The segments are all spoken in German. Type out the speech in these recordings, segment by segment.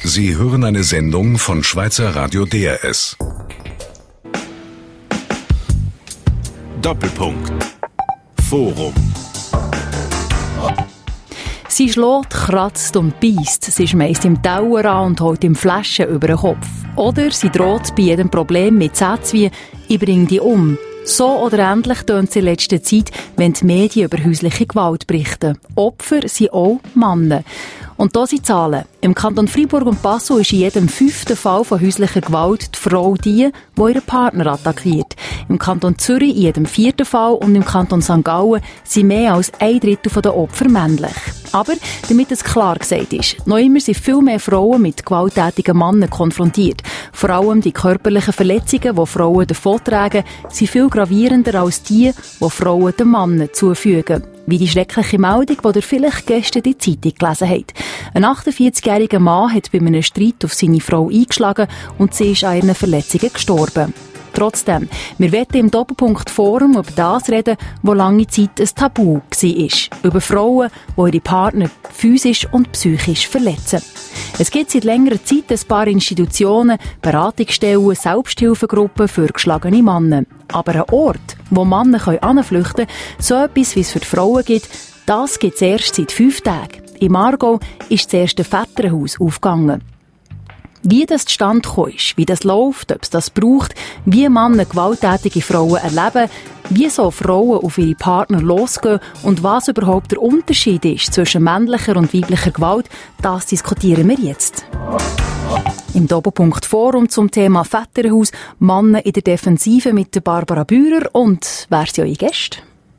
Sie hören eine Sendung von Schweizer Radio DRS. Doppelpunkt. Forum. Sie schlägt, kratzt und beisst. Sie schmeisst im Tauer an und holt ihm Flaschen über den Kopf. Oder sie droht bei jedem Problem mit Sätzen wie «Ich bring dich um». So oder ähnlich tönt es in letzter Zeit, wenn die Medien über häusliche Gewalt berichten. Opfer sind auch Männer. Und da sind Zahlen. Im Kanton Freiburg und Passau ist in jedem 5. Fall von häuslicher Gewalt die Frau die ihren Partner attackiert. Im Kanton Zürich in jedem 4. Fall und im Kanton St. Gallen sind mehr als 1/3 der Opfer männlich. Aber, damit es klar gesagt ist, noch immer sind viel mehr Frauen mit gewalttätigen Männern konfrontiert. Vor allem die körperlichen Verletzungen, die Frauen davontragen, sind viel gravierender als die Frauen den Männern zufügen. Wie die schreckliche Meldung, die ihr vielleicht gestern in der Zeitung gelesen habt. Ein 48-jähriger Mann hat bei einem Streit auf seine Frau eingeschlagen und sie ist an ihren Verletzungen gestorben. Trotzdem, wir wollen im Doppelpunkt Forum über das reden, wo lange Zeit ein Tabu war. Über Frauen, die ihre Partner physisch und psychisch verletzen. Es gibt seit längerer Zeit ein paar Institutionen, Beratungsstellen, Selbsthilfegruppen für geschlagene Männer. Aber ein Ort, wo Männer hinflüchten können, so etwas wie es für die Frauen gibt, das gibt es erst seit 5 Tagen. Im Aargau ist das erste Väterhaus aufgegangen. Wie das zustande gekommen ist, wie das läuft, ob es das braucht, wie Männer gewalttätige Frauen erleben, wie so Frauen auf ihre Partner losgehen und was überhaupt der Unterschied ist zwischen männlicher und weiblicher Gewalt, das diskutieren wir jetzt. Im Doppelpunkt Forum zum Thema Väterhaus, Männer in der Defensive mit der Barbara Bührer und wer sind eure Gäste?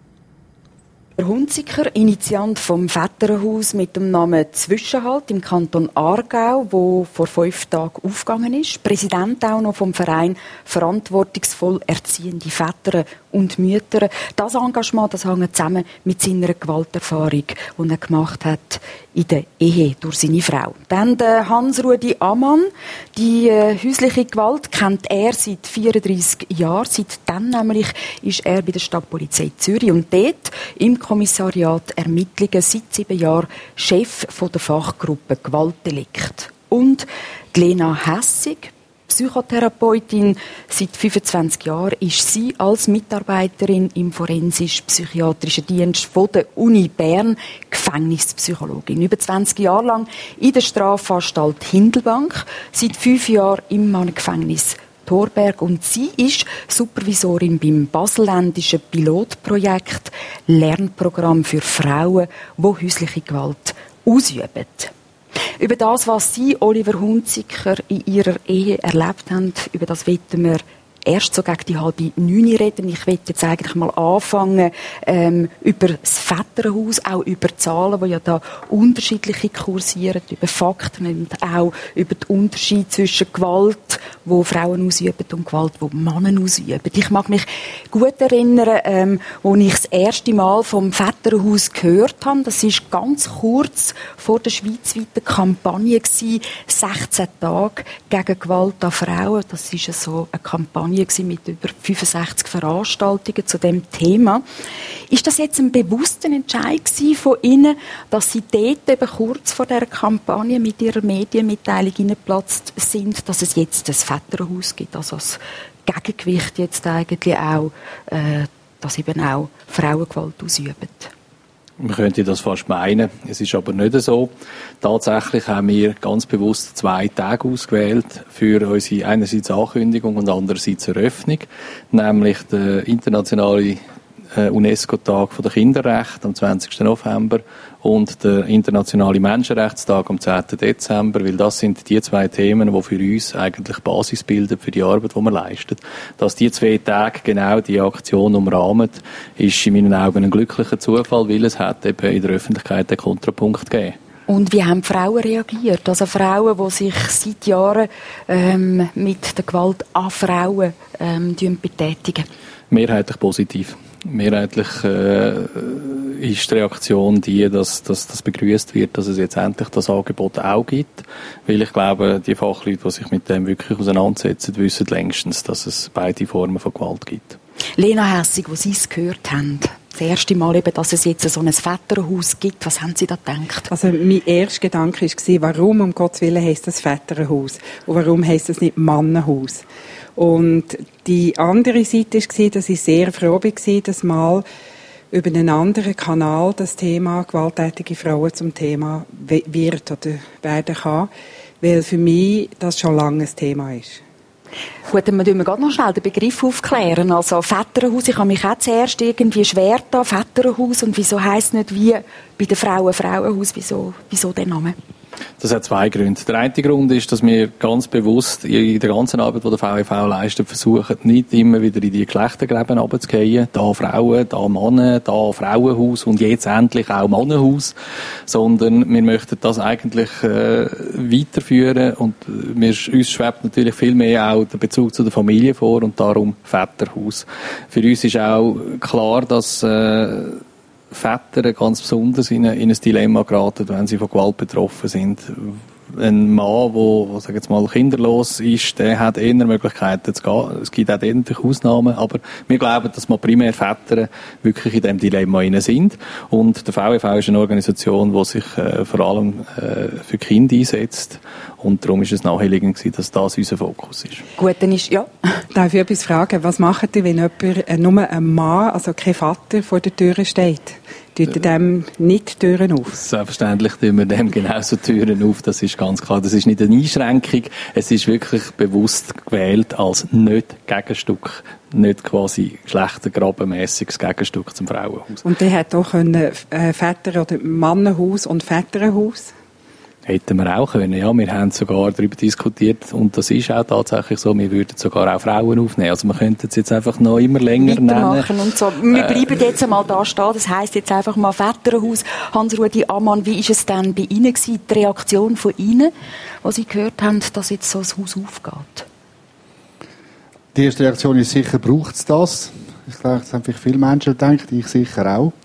Der Hunziker, Initiant vom Väterhaus mit dem Namen Zwischenhalt im Kanton Aargau, wo vor 5 Tagen aufgegangen ist. Präsident auch noch vom Verein Verantwortungsvoll erziehende Väter und Mütter. Das Engagement, das hängt zusammen mit seiner Gewalterfahrung, die er gemacht hat in der Ehe durch seine Frau. Dann der Hans-Rudi Ammann. Die häusliche Gewalt kennt er seit 34 Jahren. Seitdem nämlich ist er bei der Stadtpolizei Zürich und dort im Kommissariat Ermittlungen seit 7 Jahren Chef von der Fachgruppe Gewaltdelikt. Und die Lena Hässig, Psychotherapeutin. Seit 25 Jahren ist sie als Mitarbeiterin im forensisch-psychiatrischen Dienst von der Uni Bern Gefängnispsychologin. Über 20 Jahre lang in der Strafanstalt Hindelbank, seit 5 Jahren im Mannengefängnis Thorberg und sie ist Supervisorin beim baselländischen Pilotprojekt Lernprogramm für Frauen, die häusliche Gewalt ausüben. Über das, was Sie, Oliver Hunziker, in Ihrer Ehe erlebt haben, über das wollen wir erst so gegen die 8:30 reden. Ich möchte jetzt eigentlich mal anfangen über das Väterhaus, auch über Zahlen, die ja da unterschiedliche kursieren, über Fakten und auch über den Unterschied zwischen Gewalt, wo Frauen ausüben, und Gewalt, wo Männer ausüben. Ich mag mich gut erinnern, als ich das erste Mal vom Väterhaus gehört habe. Das ist ganz kurz vor der schweizweiten Kampagne gewesen, 16 Tage gegen Gewalt an Frauen. Das ist so eine Kampagne mit über 65 Veranstaltungen zu dem Thema. Ist das jetzt ein bewusster Entscheid von Ihnen, dass Sie dort eben kurz vor dieser Kampagne mit Ihrer Medienmitteilung hineingeplatzt sind, dass es jetzt ein Väterhaus gibt, also als Gegengewicht jetzt eigentlich auch, dass eben auch Frauen Gewalt ausüben? Man könnte das fast meinen, es ist aber nicht so. Tatsächlich haben wir ganz bewusst 2 Tage ausgewählt für unsere einerseits Ankündigung und andererseits Eröffnung, nämlich der internationale UNESCO-Tag der Kinderrechte am 20. November und der internationale Menschenrechtstag am 10. Dezember, weil das sind die 2 Themen, die für uns eigentlich Basis bilden für die Arbeit, die wir leisten. Dass die 2 Tage genau die Aktion umrahmen, ist in meinen Augen ein glücklicher Zufall, weil es hat eben in der Öffentlichkeit den Kontrapunkt gegeben. Und wie haben die Frauen reagiert? Also Frauen, die sich seit Jahren mit der Gewalt an Frauen betätigen? Mehrheitlich positiv. Mehrheitlich ist die Reaktion die, dass das begrüßt wird, dass es jetzt endlich das Angebot auch gibt. Weil ich glaube, die Fachleute, die sich mit dem wirklich auseinandersetzen, wissen längstens, dass es beide Formen von Gewalt gibt. Lena Hässig, wo Sie es gehört haben, Das erste Mal eben, dass es jetzt so ein Väterhaus gibt. Was haben Sie da gedacht? Also mein erster Gedanke war, warum um Gottes Willen heisst das Väterhaus? Und warum heisst das nicht Mannenhaus? Und die andere Seite war, dass ich sehr froh war, dass mal über einen anderen Kanal das Thema gewalttätige Frauen zum Thema wird oder werden kann, weil für mich das schon lange ein Thema ist. Gut, dann müssen wir gerade noch schnell den Begriff aufklären. Also Väterhaus, ich habe mich auch zuerst irgendwie schwer da, Väterhaus, und wieso heisst nicht wie bei den Frauen Frauenhaus, wieso der Name? Das hat zwei Gründe. Der eine Grund ist, dass wir ganz bewusst in der ganzen Arbeit, die der VEV leistet, versuchen, nicht immer wieder in die Geschlechtergräben runterzugehen. Da Frauen, da Männer, da Frauenhaus und jetzt endlich auch Mannenhaus. Sondern wir möchten das eigentlich weiterführen und uns schwebt natürlich viel mehr auch der Bezug zu der Familie vor und darum Väterhaus. Für uns ist auch klar, dass Väter ganz besonders in ein Dilemma geraten, wenn sie von Gewalt betroffen sind. Ein Mann, der sag jetzt mal kinderlos ist, der hat eher Möglichkeiten zu gehen. Es gibt auch natürlich Ausnahmen, aber wir glauben, dass wir primär Väter wirklich in diesem Dilemma sind. Und der VEV ist eine Organisation, die sich vor allem für Kinder einsetzt. Und darum ist es naheliegend gewesen, dass das unser Fokus ist. Gut, dann ist, ja. Darf ich etwas fragen? Was macht ihr, wenn jemand, nur ein Mann, also kein Vater, vor der Tür steht? Tut ihr dem nicht die Türen auf? Selbstverständlich tun wir dem genauso Türen auf. Das ist ganz klar. Das ist nicht eine Einschränkung. Es ist wirklich bewusst gewählt als nicht Gegenstück, nicht quasi geschlechtergrabenmässiges Gegenstück zum Frauenhaus. Und der hat auch Väter- oder Mannenhaus und Väterhaus? Hätten wir auch können, ja. Wir haben sogar darüber diskutiert und das ist auch tatsächlich so, wir würden sogar auch Frauen aufnehmen. Also wir könnten es jetzt einfach noch immer länger nennen. Und so. Wir bleiben jetzt einmal da stehen, das heisst jetzt einfach mal Väterhaus. Hans-Rudi Ammann, wie ist es denn bei Ihnen gewesen, die Reaktion von Ihnen, als Sie gehört haben, dass jetzt so das Haus aufgeht? Die erste Reaktion ist sicher, braucht es das? Ich glaube, das haben vielleicht viele Menschen gedacht, ich sicher auch.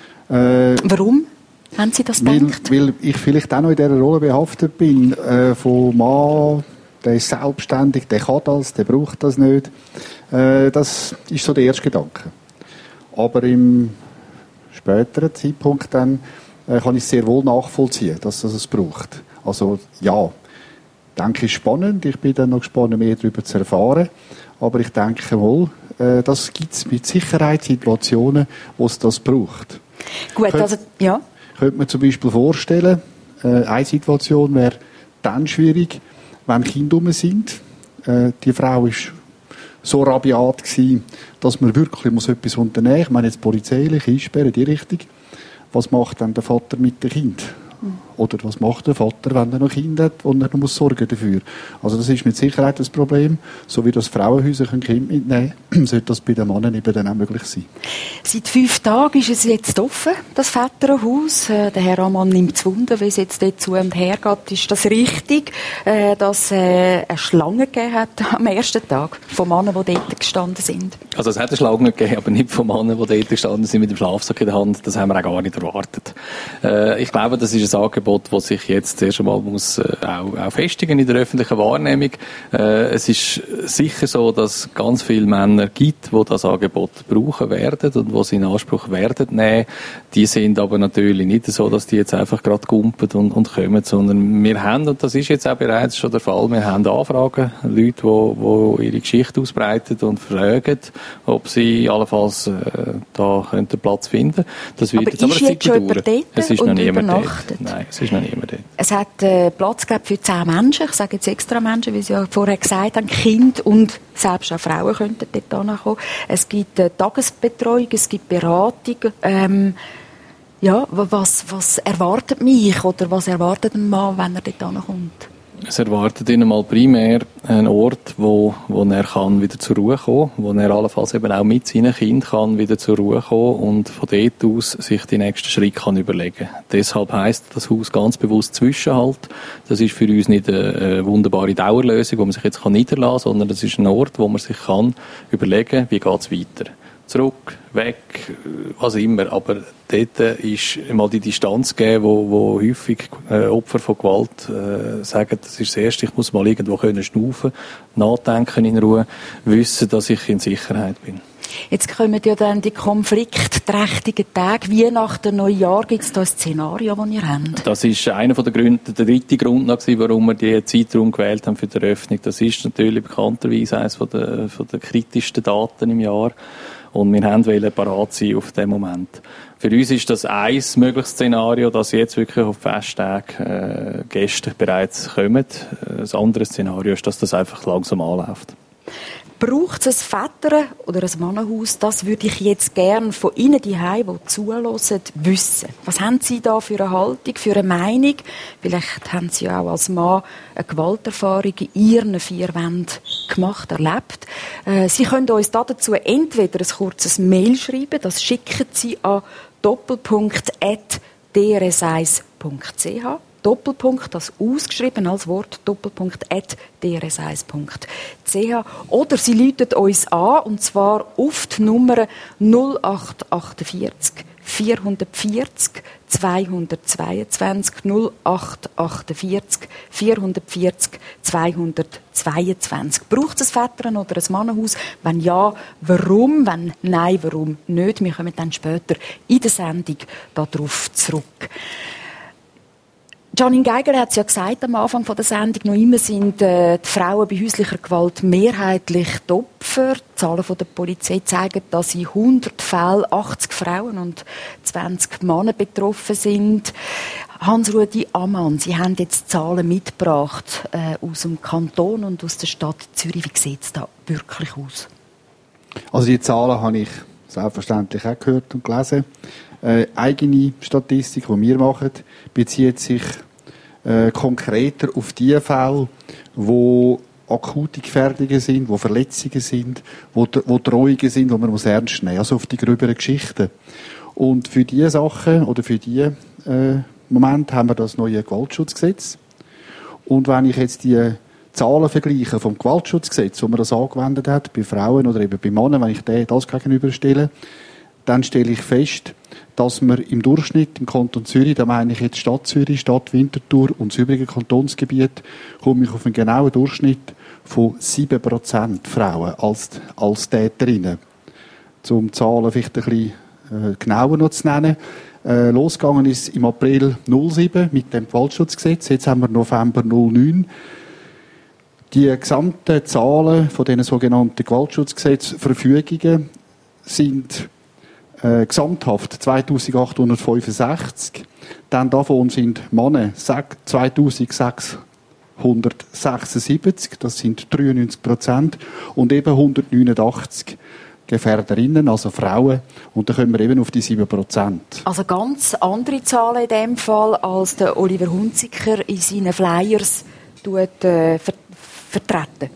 Warum? Haben Sie das gedacht? Weil ich vielleicht auch noch in dieser Rolle behaftet bin, von Mann, der ist selbstständig, der kann das, der braucht das nicht. Das ist so der erste Gedanke. Aber im späteren Zeitpunkt dann kann ich sehr wohl nachvollziehen, dass das es braucht. Also ja, ich denke, es ist spannend. Ich bin dann noch gespannt, mehr darüber zu erfahren. Aber ich denke wohl, das gibt es mit Sicherheit Situationen, wo es das braucht. Gut, also, ja. Könnte man zum Beispiel vorstellen, eine Situation wäre dann schwierig, wenn Kinder rum sind. Die Frau war so rabiat gewesen, dass man wirklich etwas unternehmen muss. Ich meine jetzt polizeilich einsperren, die Richtung. Was macht dann der Vater mit dem Kind? Oder was macht der Vater, wenn er noch Kinder hat und er noch sorgen dafür? Also das ist mit Sicherheit das Problem. So wie das Frauenhäuser Kinder mitnehmen können, sollte das bei den Männern eben dann auch möglich sein. Seit 5 Tagen ist es jetzt offen, das Väterhaus. Der Herr Ammann nimmt es Wunder, wie es jetzt dort zu und her geht. Ist das richtig, dass eine Schlange gegeben hat am ersten Tag von Männern, die dort gestanden sind? Also es hat eine Schlange gegeben, aber nicht von Männern, die dort gestanden sind mit dem Schlafsack in der Hand. Das haben wir auch gar nicht erwartet. Ich glaube, das ist ein Angebot, das sich jetzt zuerst einmal muss auch festigen in der öffentlichen Wahrnehmung. Es ist sicher so, dass es ganz viele Männer gibt, die das Angebot brauchen werden und die sie in Anspruch werden nehmen. Die sind aber natürlich nicht so, dass die jetzt einfach gerade gumpen und kommen, sondern wir haben, und das ist jetzt auch bereits schon der Fall, wir haben Anfragen, Leute, die ihre Geschichte ausbreiten und fragen, ob sie allenfalls da Platz finden könnten. Das wird jetzt aber eine Zeit dauern. Es ist noch niemand dort. Nein, es ist noch niemand dort. Es hat Platz gegeben für 10 Menschen. Ich sage jetzt extra Menschen, wie Sie ja vorher gesagt haben. Kinder und selbst auch Frauen könnten dort hinkommen. Es gibt Tagesbetreuung, es gibt Beratung. Ja, was erwartet mich oder was erwartet ein Mann, wenn er dort hinkommt? Es erwartet ihn mal primär einen Ort, wo er kann wieder zur Ruhe kommen, wo er allenfalls eben auch mit seinen Kindern kann wieder zur Ruhe kommen und von dort aus sich die nächsten Schritte kann überlegen. Deshalb heisst das Haus ganz bewusst Zwischenhalt. Das ist für uns nicht eine wunderbare Dauerlösung, wo man sich jetzt niederlassen kann, sondern das ist ein Ort, wo man sich kann überlegen, wie geht es weiter. Zurück, weg, was immer. Aber dort ist mal die Distanz gegeben, wo häufig Opfer von Gewalt sagen, das ist das Erste, ich muss mal irgendwo schnaufen, nachdenken in Ruhe, wissen, dass ich in Sicherheit bin. Jetzt kommen ja dann die konfliktträchtigen Tage, Weihnachten, Neujahr. Gibt es da ein Szenario, das ihr habt? Das ist einer der Gründe, der dritte Grund, warum wir diesen Zeitraum gewählt haben für die Eröffnung. Das ist natürlich bekannterweise eines der kritischsten Daten im Jahr. Und wir wollten parat sein auf diesen Moment. Für uns ist das ein mögliches Szenario, dass jetzt wirklich auf Festtage Gäste bereits kommen. Das andere Szenario ist, dass das einfach langsam anläuft. Braucht es ein Väter oder ein Mannenhaus? Das würde ich jetzt gerne von Ihnen daheim, die zuhören, wissen. Was haben Sie da für eine Haltung, für eine Meinung? Vielleicht haben Sie auch als Mann eine Gewalterfahrung in Ihren 4 Wänden gemacht, erlebt. Sie können uns dazu entweder ein kurzes Mail schreiben, das schicken Sie an doppelpunkt@drs1.ch. Doppelpunkt, das ausgeschrieben als Wort, doppelpunkt@drs1.ch. Oder Sie rufen uns an, und zwar auf die Nummer 0848 440 222 0848 440 222. Braucht es ein Väter oder ein Mannenhaus? Wenn ja, warum? Wenn nein, warum nicht? Wir kommen dann später in der Sendung darauf zurück. Janine Geiger hat es ja gesagt am Anfang der Sendung, noch immer sind die Frauen bei häuslicher Gewalt mehrheitlich die Opfer. Die Zahlen der Polizei zeigen, dass in 100 Fällen 80 Frauen und 20 Männer betroffen sind. Hans-Rudi Ammann, Sie haben jetzt Zahlen mitgebracht aus dem Kanton und aus der Stadt Zürich. Wie sieht es da wirklich aus? Also die Zahlen habe ich selbstverständlich auch gehört und gelesen. Eigene Statistik, die wir machen, bezieht sich konkreter auf die Fälle, wo akute Gefährdungen sind, wo Verletzungen sind, wo Drohungen sind, die man ernst nehmen muss. Also auf die gröberen Geschichten. Und für diese Sachen oder für diese Moment haben wir das neue Gewaltschutzgesetz. Und wenn ich jetzt die Zahlen vergleiche vom Gewaltschutzgesetz, wo man das angewendet hat, bei Frauen oder eben bei Männern, wenn ich das gegenüberstelle, dann stelle ich fest, dass wir im Durchschnitt im Kanton Zürich, da meine ich jetzt Stadt Zürich, Stadt Winterthur und das übrige Kantonsgebiet, komme ich auf einen genauen Durchschnitt von 7% Frauen als Täterinnen. Um Zahlen vielleicht ein bisschen genauer noch zu nennen. Losgegangen ist im April 2007 mit dem Gewaltschutzgesetz, jetzt haben wir November 2009. Die gesamten Zahlen von diesen sogenannten Gewaltschutzgesetzverfügungen sind gesamthaft 2865. Dann davon sind Männer 2676, das sind 93%, und eben 189 Gefährderinnen, also Frauen, und dann kommen wir eben auf die 7%. Also ganz andere Zahlen in dem Fall, als der Oliver Hunziker in seinen Flyers vertreten.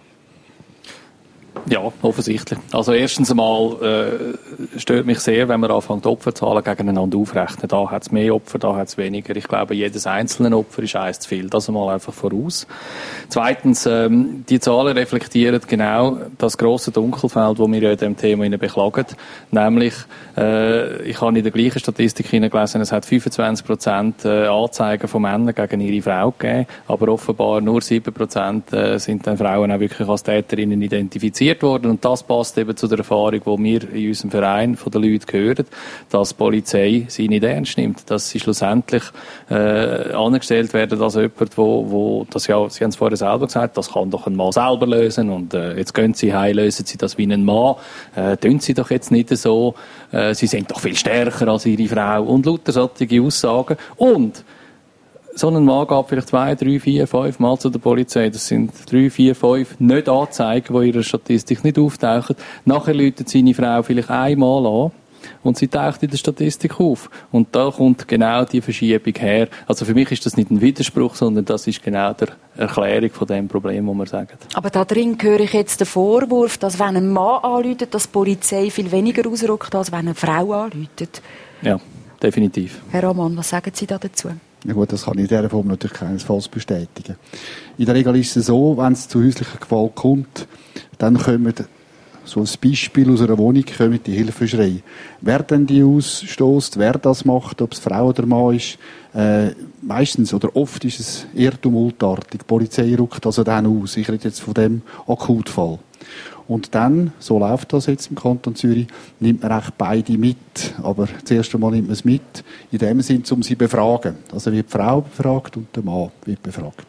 Ja, offensichtlich. Also erstens einmal stört mich sehr, wenn man anfängt, Opferzahlen gegeneinander aufrechnen. Da hat es mehr Opfer, da hat es weniger. Ich glaube, jedes einzelne Opfer ist eins zu viel. Das einmal einfach voraus. Zweitens, die Zahlen reflektieren genau das grosse Dunkelfeld, das wir ja in diesem Thema beklagen. Nämlich, ich habe in der gleichen Statistik gelesen, es hat 25% Anzeigen von Männern gegen ihre Frau gegeben, aber offenbar nur 7% sind dann Frauen auch wirklich als Täterinnen identifiziert worden. Und das passt eben zu der Erfahrung, die wir in unserem Verein von den Leuten hören, dass die Polizei sie nicht ernst nimmt, dass sie schlussendlich angestellt werden als jemand, wo das ja, Sie haben es vorher selber gesagt, das kann doch ein Mann selber lösen und jetzt gehen Sie heim, lösen Sie das wie ein Mann, tun Sie doch jetzt nicht so, Sie sind doch viel stärker als Ihre Frau und lauter solche Aussagen. Und so ein Mann geht vielleicht 2, 3, 4, 5 Mal zu der Polizei. Das sind 3, 4, 5 nicht Anzeigen, die in ihrer Statistik nicht auftauchen. Nachher läutet seine Frau vielleicht einmal an und sie taucht in der Statistik auf. Und da kommt genau die Verschiebung her. Also für mich ist das nicht ein Widerspruch, sondern das ist genau die Erklärung von dem Problem, das wir sagen. Aber da drin höre ich jetzt den Vorwurf, dass wenn ein Mann anläutet, dass die Polizei viel weniger ausrückt, als wenn eine Frau anläutet. Ja, definitiv. Herr Ammann, was sagen Sie da dazu? Ja gut, das kann ich in dieser Form natürlich keinesfalls bestätigen. In der Regel ist es so, wenn es zu häuslicher Gewalt kommt, dann kommen, so ein Beispiel aus einer Wohnung, kommen die Hilfeschreie. Wer denn die ausstößt, wer das macht, ob es Frau oder Mann ist, meistens oder oft ist es eher tumultartig. Die Polizei rückt also dann aus. Ich rede jetzt von dem Akutfall. Und dann, so läuft das jetzt im Kanton Zürich, nimmt man echt beide mit. Aber zuerst einmal nimmt man es mit, in dem Sinne, um sie zu befragen. Also wird die Frau befragt und der Mann wird befragt.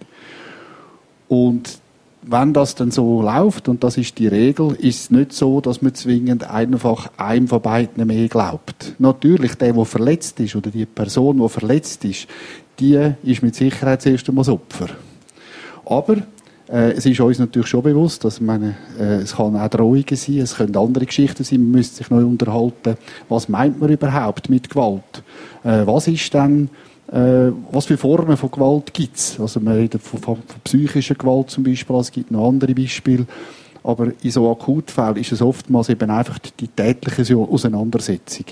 Und wenn das dann so läuft, und das ist die Regel, ist es nicht so, dass man zwingend einfach einem von beiden mehr glaubt. Natürlich, der verletzt ist, oder die Person, die verletzt ist, die ist mit Sicherheit zuerst einmal das Opfer. Aber es ist uns natürlich schon bewusst, dass es kann auch Drohungen sein, es können andere Geschichten sein, man müsste sich neu unterhalten, was meint man überhaupt mit Gewalt? Was ist dann, was für Formen von Gewalt gibt es? Also man redet von psychischer Gewalt zum Beispiel, es gibt noch andere Beispiele, aber in so Akutfällen ist es oftmals eben einfach die tätliche Auseinandersetzung.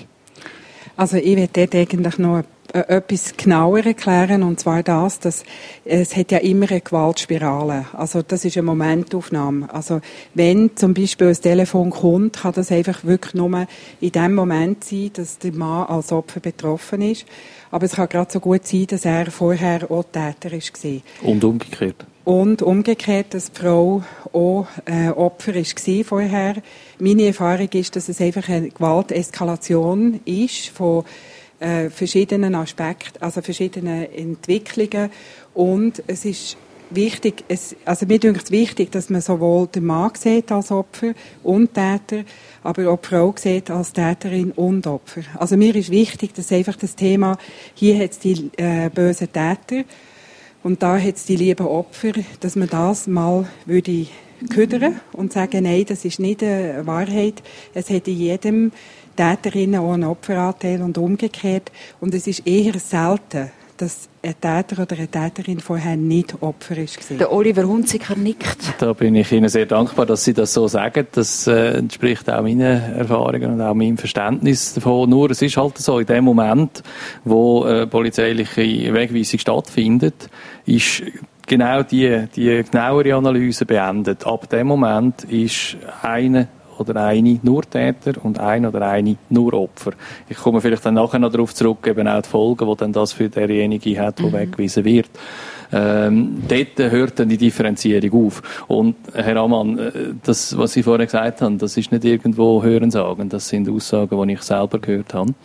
Also ich will dort eigentlich noch etwas genauer erklären, und zwar das, dass es hat ja immer eine Gewaltspirale. Also das ist eine Momentaufnahme. Also wenn zum Beispiel ein Telefon kommt, kann das einfach wirklich nur in dem Moment sein, dass der Mann als Opfer betroffen ist. Aber es kann gerade so gut sein, dass er vorher auch Täter war. Und umgekehrt. Und umgekehrt, dass die Frau auch Opfer war vorher. Meine Erfahrung ist, dass es einfach eine Gewalteskalation ist von verschiedenen Aspekten, also verschiedenen Entwicklungen. Und es ist wichtig, mir dünkt es wichtig, dass man sowohl den Mann sieht als Opfer und Täter, aber auch die Frau sieht als Täterin und Opfer. Also mir ist wichtig, dass einfach das Thema, hier hat es die bösen Täter und da hat es die lieben Opfer, dass man das mal würde ködern und sagen, nein, das ist nicht eine Wahrheit. Es hat in jedem Täterinnen auch einen Opferanteil und umgekehrt. Und es ist eher selten, dass ein Täter oder eine Täterin vorher nicht Opfer war. Der Oliver Hunziker nickt. Da bin ich Ihnen sehr dankbar, dass Sie das so sagen. Das entspricht auch meinen Erfahrungen und auch meinem Verständnis davon. Nur es ist halt so, in dem Moment, wo polizeiliche Wegweisung stattfindet, ist genau die genauere Analyse beendet. Ab dem Moment ist eine oder eine nur Täter und ein oder eine nur Opfer. Ich komme vielleicht dann nachher noch darauf zurück, eben auch die Folgen, die dann das für derjenige hat, der weggewiesen wird. Dort hört dann die Differenzierung auf. Und Herr Ammann, das, was Sie vorher gesagt haben, das ist nicht irgendwo Hörensagen, das sind Aussagen, die ich selber gehört habe.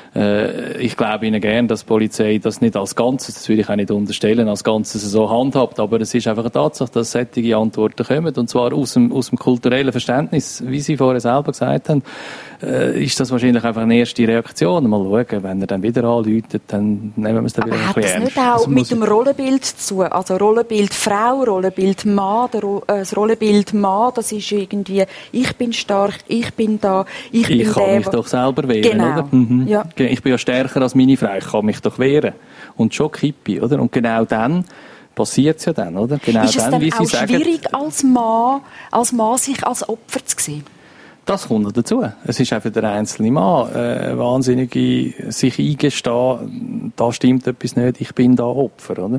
Ich glaube Ihnen gern, dass die Polizei das nicht als Ganzes, das würde ich auch nicht unterstellen, als Ganzes so handhabt, aber es ist einfach eine Tatsache, dass solche Antworten kommen, und zwar aus dem kulturellen Verständnis, wie Sie vorher selber gesagt haben, ist das wahrscheinlich einfach eine erste Reaktion. Mal schauen, wenn er dann wieder anläutet, dann nehmen wir es dann wieder ein bisschen ernst. Aber hat das nicht auch mit dem Rollenbild zu tun? Also Rollenbild Frau, Rollenbild Mann, das Rollenbild Mann, das ist irgendwie, ich bin stark, ich bin da, ich bin Ich kann mich doch selber wehren, genau. Oder? Mhm. Ja. Ich bin ja stärker als meine Frau, ich kann mich doch wehren. Und schon kippe, oder? Und genau dann passiert es ja dann, oder? Genau ist es dann, dann wie auch Sie sagen, schwierig, als Mann sich als Opfer zu sehen? das kommt noch dazu. Es ist auch für den einzelnen Mann wahnsinnig sich eingestehen, da stimmt etwas nicht, ich bin da Opfer, oder?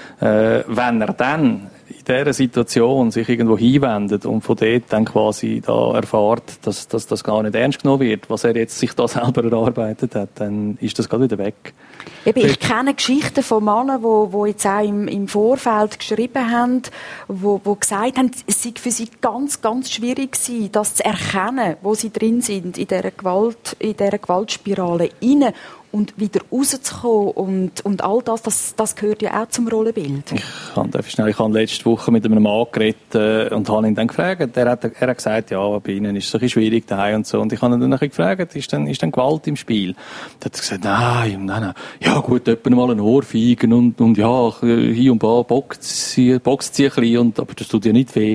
Wenn er dann in dieser Situation sich irgendwo hinwendet und von dort dann quasi da erfährt, dass das gar nicht ernst genommen wird, was er jetzt sich da selber erarbeitet hat, dann ist das gerade wieder weg. Eben, ich kenne Geschichten von Männern, die jetzt auch im Vorfeld geschrieben haben, die gesagt haben, es sei für sie ganz, ganz schwierig gewesen, das zu erkennen, wo sie drin sind, in dieser Gewaltspirale rein. Und wieder rauszukommen und all das gehört ja auch zum Rollenbild. Ich habe letzte Woche mit einem Mann geredet und habe ihn dann gefragt. Er hat gesagt, ja, bei Ihnen ist es ein bisschen schwierig daheim und so. Und ich habe ihn dann gefragt, ist dann Gewalt im Spiel? Da hat er gesagt, nein. Ja gut, etwa mal einen Ohrfeigen und ja, hier und da bockt sie ein bisschen, aber das tut ja nicht weh.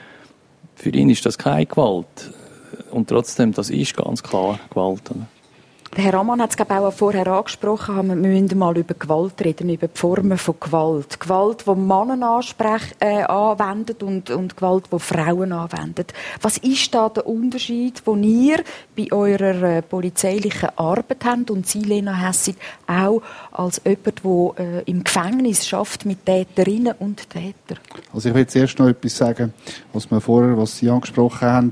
Für ihn ist das keine Gewalt. Und trotzdem, das ist ganz klar Gewalt. Oder? Der Herr Ammann hat es auch vorher angesprochen, wir müssen mal über Gewalt reden, über die Formen von Gewalt. Gewalt, die Männer anwenden und Gewalt, die Frauen anwenden. Was ist da der Unterschied, den ihr bei eurer polizeilichen Arbeit habt und Sie, Lena Hässig, auch als jemand, der im Gefängnis schafft mit Täterinnen und Tätern? Also ich will jetzt erst noch etwas sagen, was Sie angesprochen haben.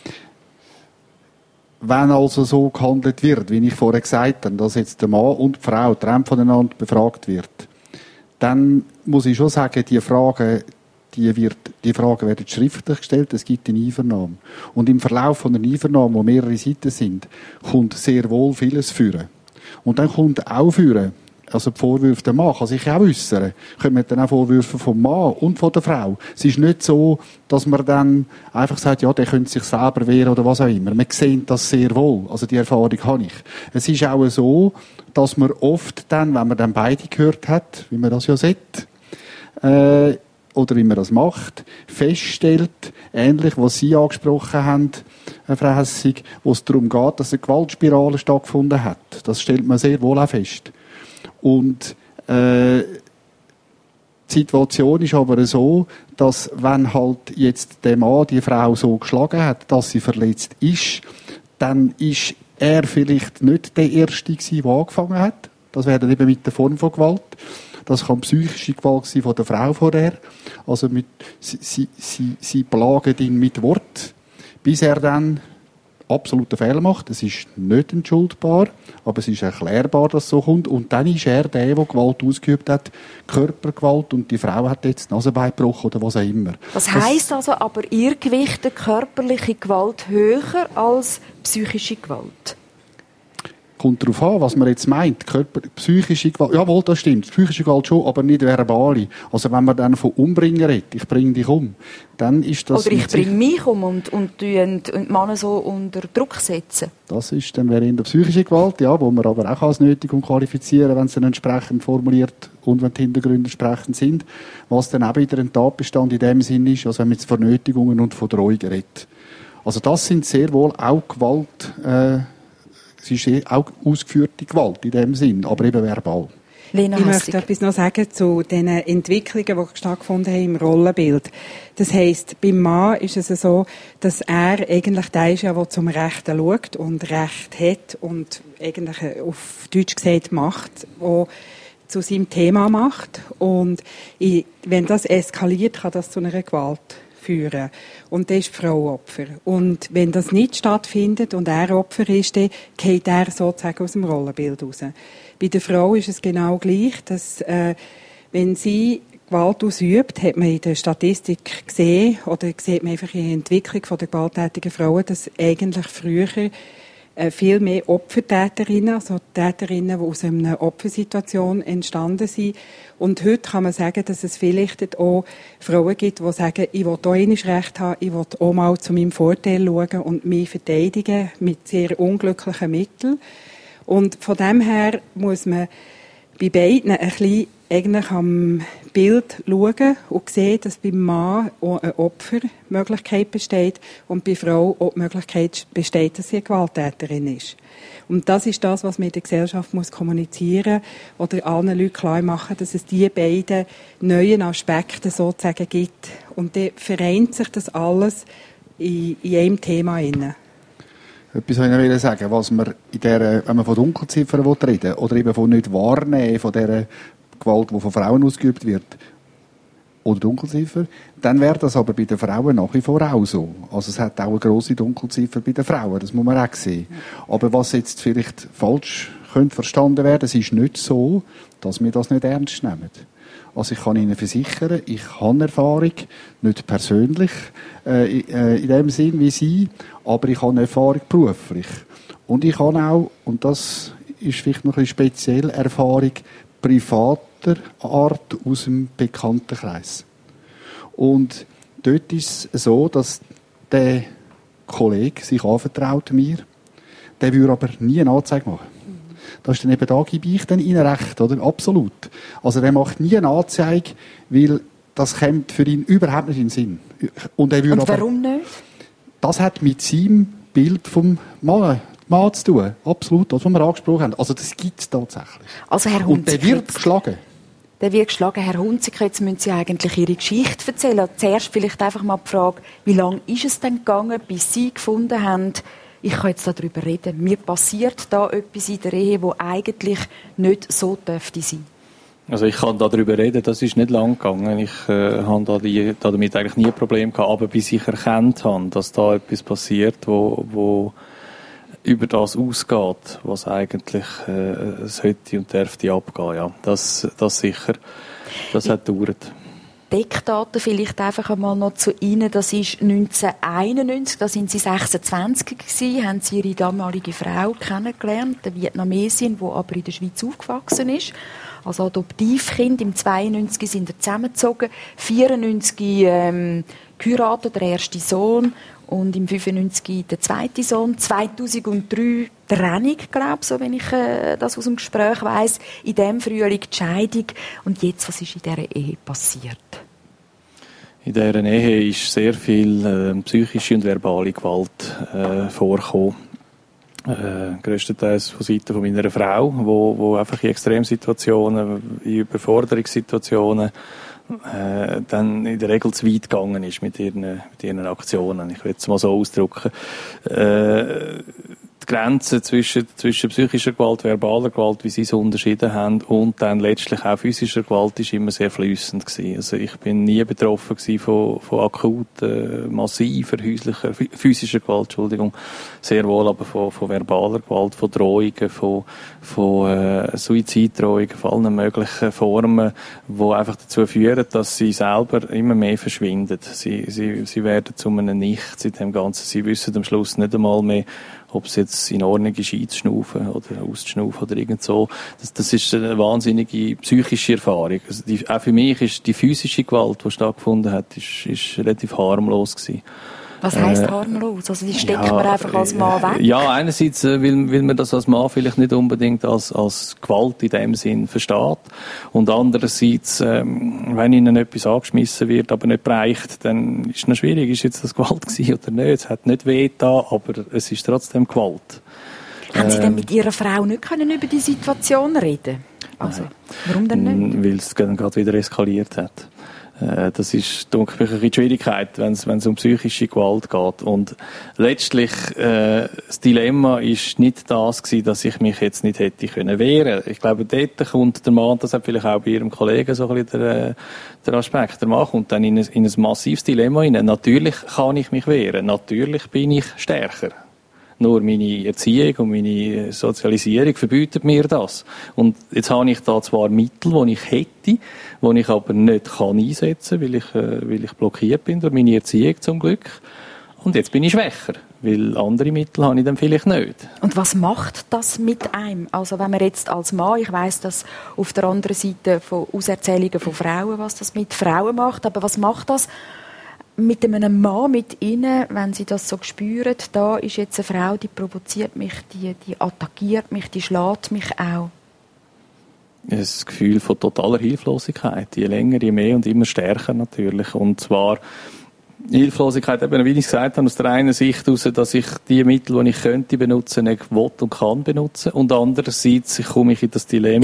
Wenn also so gehandelt wird, wie ich vorher gesagt habe, dass jetzt der Mann und die Frau getrennt voneinander befragt wird, dann muss ich schon sagen, die Fragen, die Fragen werden schriftlich gestellt, es gibt eine Einvernahme. Und im Verlauf von einer Einvernahme, wo mehrere Seiten sind, kommt sehr wohl vieles führen. Und dann kommt auch führen, also die Vorwürfe der Mann kann sich auch äußern. Kommen dann auch Vorwürfe vom Mann und von der Frau. Es ist nicht so, dass man dann einfach sagt, ja, der könnte sich selber wehren oder was auch immer. Wir sehen das sehr wohl. Also die Erfahrung habe ich. Es ist auch so, dass man oft dann, wenn man dann beide gehört hat, wie man das ja sieht, oder wie man das macht, feststellt, ähnlich, was Sie angesprochen haben, Frau Hessig, wo es darum geht, dass eine Gewaltspirale stattgefunden hat. Das stellt man sehr wohl auch fest. Und die Situation ist aber so, dass wenn halt jetzt der Mann die Frau so geschlagen hat, dass sie verletzt ist, dann ist er vielleicht nicht der Erste gewesen, der angefangen hat. Das wäre dann eben mit der Form von Gewalt. Das kann psychische Gewalt sein von der Frau vorher. Also sie plagen ihn mit Wort, bis er dann absoluten Fehler macht. Es ist nicht entschuldbar, aber es ist erklärbar, dass es so kommt. Und dann ist er der Gewalt ausgeübt hat, Körpergewalt, und die Frau hat jetzt Nasenbein gebrochen oder was auch immer. Das heisst also, aber ihr gewichtet körperliche Gewalt höher als psychische Gewalt? Kommt darauf an, was man jetzt meint. Psychische Gewalt, jawohl, das stimmt. Psychische Gewalt schon, aber nicht verbale. Also wenn man dann von Umbringen redet, ich bringe dich um, dann ist das... Oder ich bringe mich um und Männer so unter Druck setzen. Das ist dann wäre in der psychische Gewalt, ja, wo man aber auch als Nötigung qualifizieren, wenn es dann entsprechend formuliert und wenn die Hintergründe entsprechend sind, was dann auch wieder ein Tatbestand in dem Sinn ist, also wenn man jetzt von Nötigungen und von Drohungen redet. Also das sind sehr wohl auch Gewalt, es ist auch ausgeführte Gewalt in dem Sinn, aber eben verbal. Lena Hessig. Ich möchte etwas noch sagen zu den Entwicklungen, die stattgefunden haben im Rollenbild. Das heisst, beim Mann ist es so, dass er eigentlich der ist, der zum Rechten schaut und Recht hat und eigentlich auf Deutsch gesagt Macht, auch zu seinem Thema macht. Und wenn das eskaliert, kann das zu einer Gewalt führen. Und das ist die Frau Opfer. Und wenn das nicht stattfindet und er Opfer ist, dann geht er sozusagen aus dem Rollenbild raus. Bei der Frau ist es genau gleich, dass wenn sie Gewalt ausübt, hat man in der Statistik gesehen, oder sieht man einfach in der Entwicklung der gewalttätigen Frauen, dass eigentlich früher viel mehr Opfertäterinnen, also Täterinnen, die aus einer Opfersituation entstanden sind. Und heute kann man sagen, dass es vielleicht auch Frauen gibt, die sagen, ich will auch einmal Recht haben, ich will auch mal zu meinem Vorteil schauen und mich verteidigen mit sehr unglücklichen Mitteln. Und von dem her muss man bei beiden ein bisschen eigentlich am Bild schauen und sehen, dass beim Mann auch eine Opfermöglichkeit besteht und bei der Frau auch die Möglichkeit besteht, dass sie eine Gewalttäterin ist. Und das ist das, was man in der Gesellschaft muss kommunizieren oder allen Leuten klar machen, dass es diese beiden neuen Aspekte sozusagen gibt. Und dann vereint sich das alles in einem Thema inne. Etwas wollte ich noch sagen, was man wenn man von Dunkelziffern reden will, oder eben von nicht wahrnehmen, von dieser Gewalt, die von Frauen ausgeübt wird, oder Dunkelziffer, dann wäre das aber bei den Frauen nach wie vor auch so. Also es hat auch eine grosse Dunkelziffer bei den Frauen, das muss man auch sehen. Aber was jetzt vielleicht falsch könnte verstanden werden, es ist nicht so, dass wir das nicht ernst nehmen. Also ich kann Ihnen versichern, ich habe Erfahrung, nicht persönlich in dem Sinn wie Sie, aber ich habe Erfahrung beruflich. Und ich habe auch, und das ist vielleicht noch ein bisschen speziell, Erfahrung privater Art aus dem Bekanntenkreis. Und dort ist es so, dass der Kollege sich anvertraut mir, der würde aber nie eine Anzeige machen. Das ist dann eben, da gebe ich dann Ihnen recht, oder? Absolut. Also der macht nie eine Anzeige, weil das kommt für ihn überhaupt nicht in den Sinn. Und warum nicht? Das hat mit seinem Bild vom Mann zu tun. Absolut, das, was wir angesprochen haben. Also das gibt es tatsächlich. Also Herr Hunziker, und der wird geschlagen. Der wird geschlagen. Herr Hunziker, jetzt müssen Sie eigentlich Ihre Geschichte erzählen. Zuerst vielleicht einfach mal die Frage, wie lange ist es denn gegangen, bis Sie gefunden haben, ich kann jetzt darüber reden, mir passiert da etwas in der Ehe, das eigentlich nicht so dürfte sein. Also ich kann darüber reden, das ist nicht lang gegangen. Ich habe damit eigentlich nie ein Problem gehabt, aber bis ich erkannt habe, dass da etwas passiert, wo über das ausgeht, was eigentlich sollte und dürfte abgehen. Ja, das sicher. Das hat gedauert. Eckdaten vielleicht einfach einmal noch zu Ihnen. Das ist 1991, da sind Sie 26 gewesen, haben Sie Ihre damalige Frau kennengelernt, eine Vietnamesin, die aber in der Schweiz aufgewachsen ist. Als Adoptivkind. Im 92 sind sie zusammengezogen, 94 geheiratet, der erste Sohn, und im 95 der zweite Sohn, 2003 Trennung, glaube ich, so wenn ich das aus dem Gespräch weiss, in dem Frühling die Scheidung. Und jetzt, was ist in dieser Ehe passiert? In dieser Ehe ist sehr viel psychische und verbale Gewalt vorgekommen. Grösstenteils von Seiten von meiner Frau, wo einfach in Extremsituationen, in Überforderungssituationen dann in der Regel zu weit gegangen ist mit ihren Aktionen. Ich will es mal so ausdrücken. Die Grenze zwischen psychischer Gewalt, verbaler Gewalt, wie sie es unterschieden haben, und dann letztlich auch physischer Gewalt, ist immer sehr fließend gewesen. Also ich bin nie betroffen gewesen von akuter, massiver, physischer Gewalt, Entschuldigung. Sehr wohl aber von verbaler Gewalt, von Drohungen, von Suiziddrohungen, von allen möglichen Formen, die einfach dazu führen, dass sie selber immer mehr verschwinden. Sie werden zu einem Nichts in dem Ganzen. Sie wissen am Schluss nicht einmal mehr, ob es jetzt in Ordnung ist, einzuschnaufen oder auszuschnaufen oder irgend so. Das ist eine wahnsinnige psychische Erfahrung. Also auch für mich ist die physische Gewalt, die stattgefunden hat, ist relativ harmlos gewesen. Was heisst harmlos? Also die steckt man einfach als Mann weg? Ja, einerseits, weil man das als Mann vielleicht nicht unbedingt als Gewalt in dem Sinn versteht. Und andererseits, wenn ihnen etwas angeschmissen wird, aber nicht bereicht, dann ist es noch schwierig, ist jetzt das Gewalt gewesen oder nicht. Es hat nicht weh getan, aber es ist trotzdem Gewalt. Haben Sie denn mit Ihrer Frau nicht können über die Situation reden? Also, warum denn nicht? Weil es dann gerade wieder eskaliert hat. Das ist, denke ich, eine Schwierigkeit, wenn es um psychische Gewalt geht. Und letztlich, das Dilemma ist nicht das gewesen, dass ich mich jetzt nicht hätte können wehren. Ich glaube, dort kommt der Mann, das hat vielleicht auch bei Ihrem Kollegen so ein bisschen der Aspekt, der Mann kommt dann in ein massives Dilemma hinein. Natürlich kann ich mich wehren. Natürlich bin ich stärker. Nur meine Erziehung und meine Sozialisierung verbietet mir das. Und jetzt habe ich da zwar Mittel, die ich hätte, die ich aber nicht kann einsetzen kann, weil ich blockiert bin durch meine Erziehung zum Glück. Und jetzt bin ich schwächer, weil andere Mittel habe ich dann vielleicht nicht. Und was macht das mit einem? Also wenn man jetzt als Mann, ich weiss das auf der anderen Seite von Auserzählungen von Frauen, was das mit Frauen macht, aber was macht das mit einem Mann, mit Ihnen, wenn Sie das so spüren, da ist jetzt eine Frau, die provoziert mich, die attackiert mich, die schlägt mich auch? Das Gefühl von totaler Hilflosigkeit, je länger, je mehr und immer stärker natürlich. Und zwar Hilflosigkeit, eben, wie ich gesagt habe, aus der einen Sicht heraus, dass ich die Mittel, die ich könnte benutzen, nicht will und kann benutzen. Und andererseits komme ich in das Dilemma,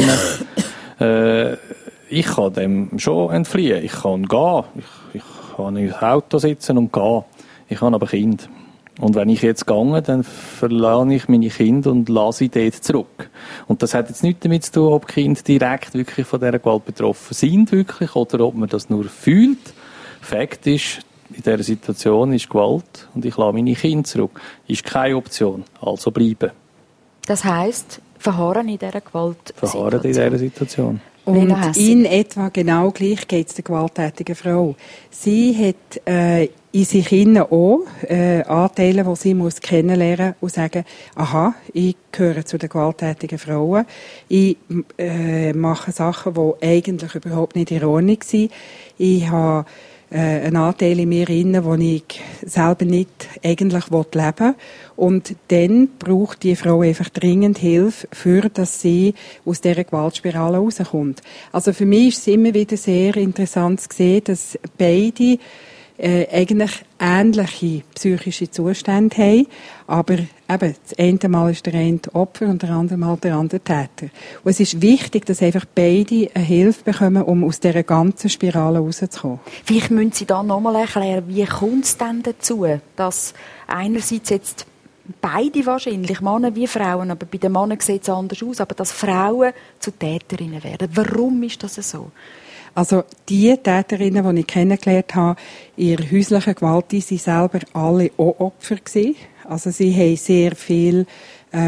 ich kann dem schon entfliehen. Ich kann gehen. Ich kann in ein Auto sitzen und gehen. Ich habe aber Kind. Und wenn ich jetzt gehe, dann verlasse ich meine Kinder und lasse sie dort zurück. Und das hat jetzt nichts damit zu tun, ob die Kinder direkt wirklich von dieser Gewalt betroffen sind, wirklich, oder ob man das nur fühlt. Fakt ist, in dieser Situation ist Gewalt und ich lasse meine Kinder zurück. Ist keine Option. Also bleiben. Das heisst, verharren in dieser Gewaltsituation. Verharren in dieser Situation. Und in etwa genau gleich geht es der gewalttätigen Frau. Sie hat in sich innen auch Anteile, die sie muss kennenlernen und sagen, aha, ich gehöre zu den gewalttätigen Frauen. Ich mache Sachen, die eigentlich überhaupt nicht in Ordnung sind. Ich habe einen Anteil in mir inne, wo ich selber nicht eigentlich leben will. Und dann braucht die Frau einfach dringend Hilfe, für dass sie aus dieser Gewaltspirale rauskommt. Also für mich ist es immer wieder sehr interessant zu sehen, dass beide eigentlich ähnliche psychische Zustände haben, aber eben, das eine Mal ist der eine Opfer und der andere Mal der andere Täter. Und es ist wichtig, dass einfach beide eine Hilfe bekommen, um aus dieser ganzen Spirale rauszukommen. Vielleicht müssen Sie da nochmal erklären, wie kommt es denn dazu, dass einerseits jetzt beide wahrscheinlich, Männer wie Frauen, aber bei den Männern sieht es anders aus, aber dass Frauen zu Täterinnen werden. Warum ist das so? Also die Täterinnen, die ich kennengelernt habe, in ihrer häuslichen Gewalt, die sind selber alle auch Opfer gewesen. Also sie haben sehr viel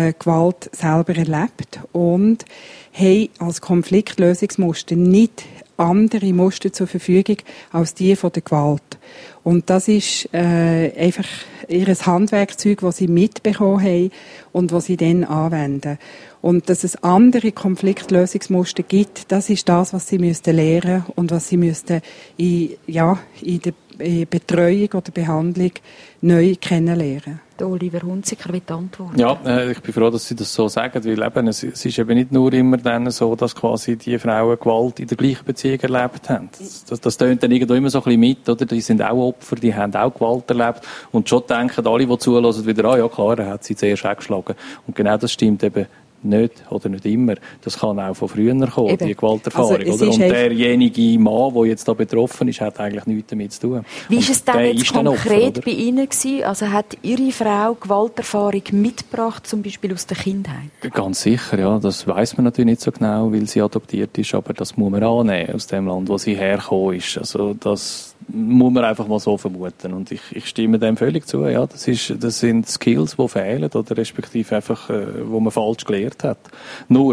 Gewalt selber erlebt und haben als Konfliktlösungsmuster nicht andere Muster zur Verfügung als die von der Gewalt. Und das ist einfach ihr Handwerkzeug, das sie mitbekommen haben und das sie dann anwenden. Und dass es andere Konfliktlösungsmuster gibt, das ist das, was sie lernen müssten und was sie müssten in der Betreuung oder Behandlung neu kennenlernen. Oliver Hunziker wird antworten. Ja, ich bin froh, dass Sie das so sagen, weil eben, es ist eben nicht nur immer dann so, dass quasi die Frauen Gewalt in der gleichen Beziehung erlebt haben. Das tönt dann irgendwo immer so ein bisschen mit, oder? Die sind auch Opfer, die haben auch Gewalt erlebt und schon denken alle, die zuhören, wieder, ja klar, er hat sie zuerst auch geschlagen. Und genau das stimmt eben nicht oder nicht immer. Das kann auch von früher kommen, die Gewalterfahrung. Also, oder? Und derjenige Mann, der jetzt da betroffen ist, hat eigentlich nichts damit zu tun. Wie ist es denn jetzt konkret bei Ihnen gewesen? Also hat Ihre Frau Gewalterfahrung mitgebracht, zum Beispiel aus der Kindheit? Ganz sicher, ja. Das weiss man natürlich nicht so genau, weil sie adoptiert ist, aber das muss man annehmen aus dem Land, wo sie hergekommen ist. Also das muss man einfach mal so vermuten. Und ich stimme dem völlig zu. Ja, das sind Skills, die fehlen oder respektive einfach, wo man falsch gelernt hat. Nur,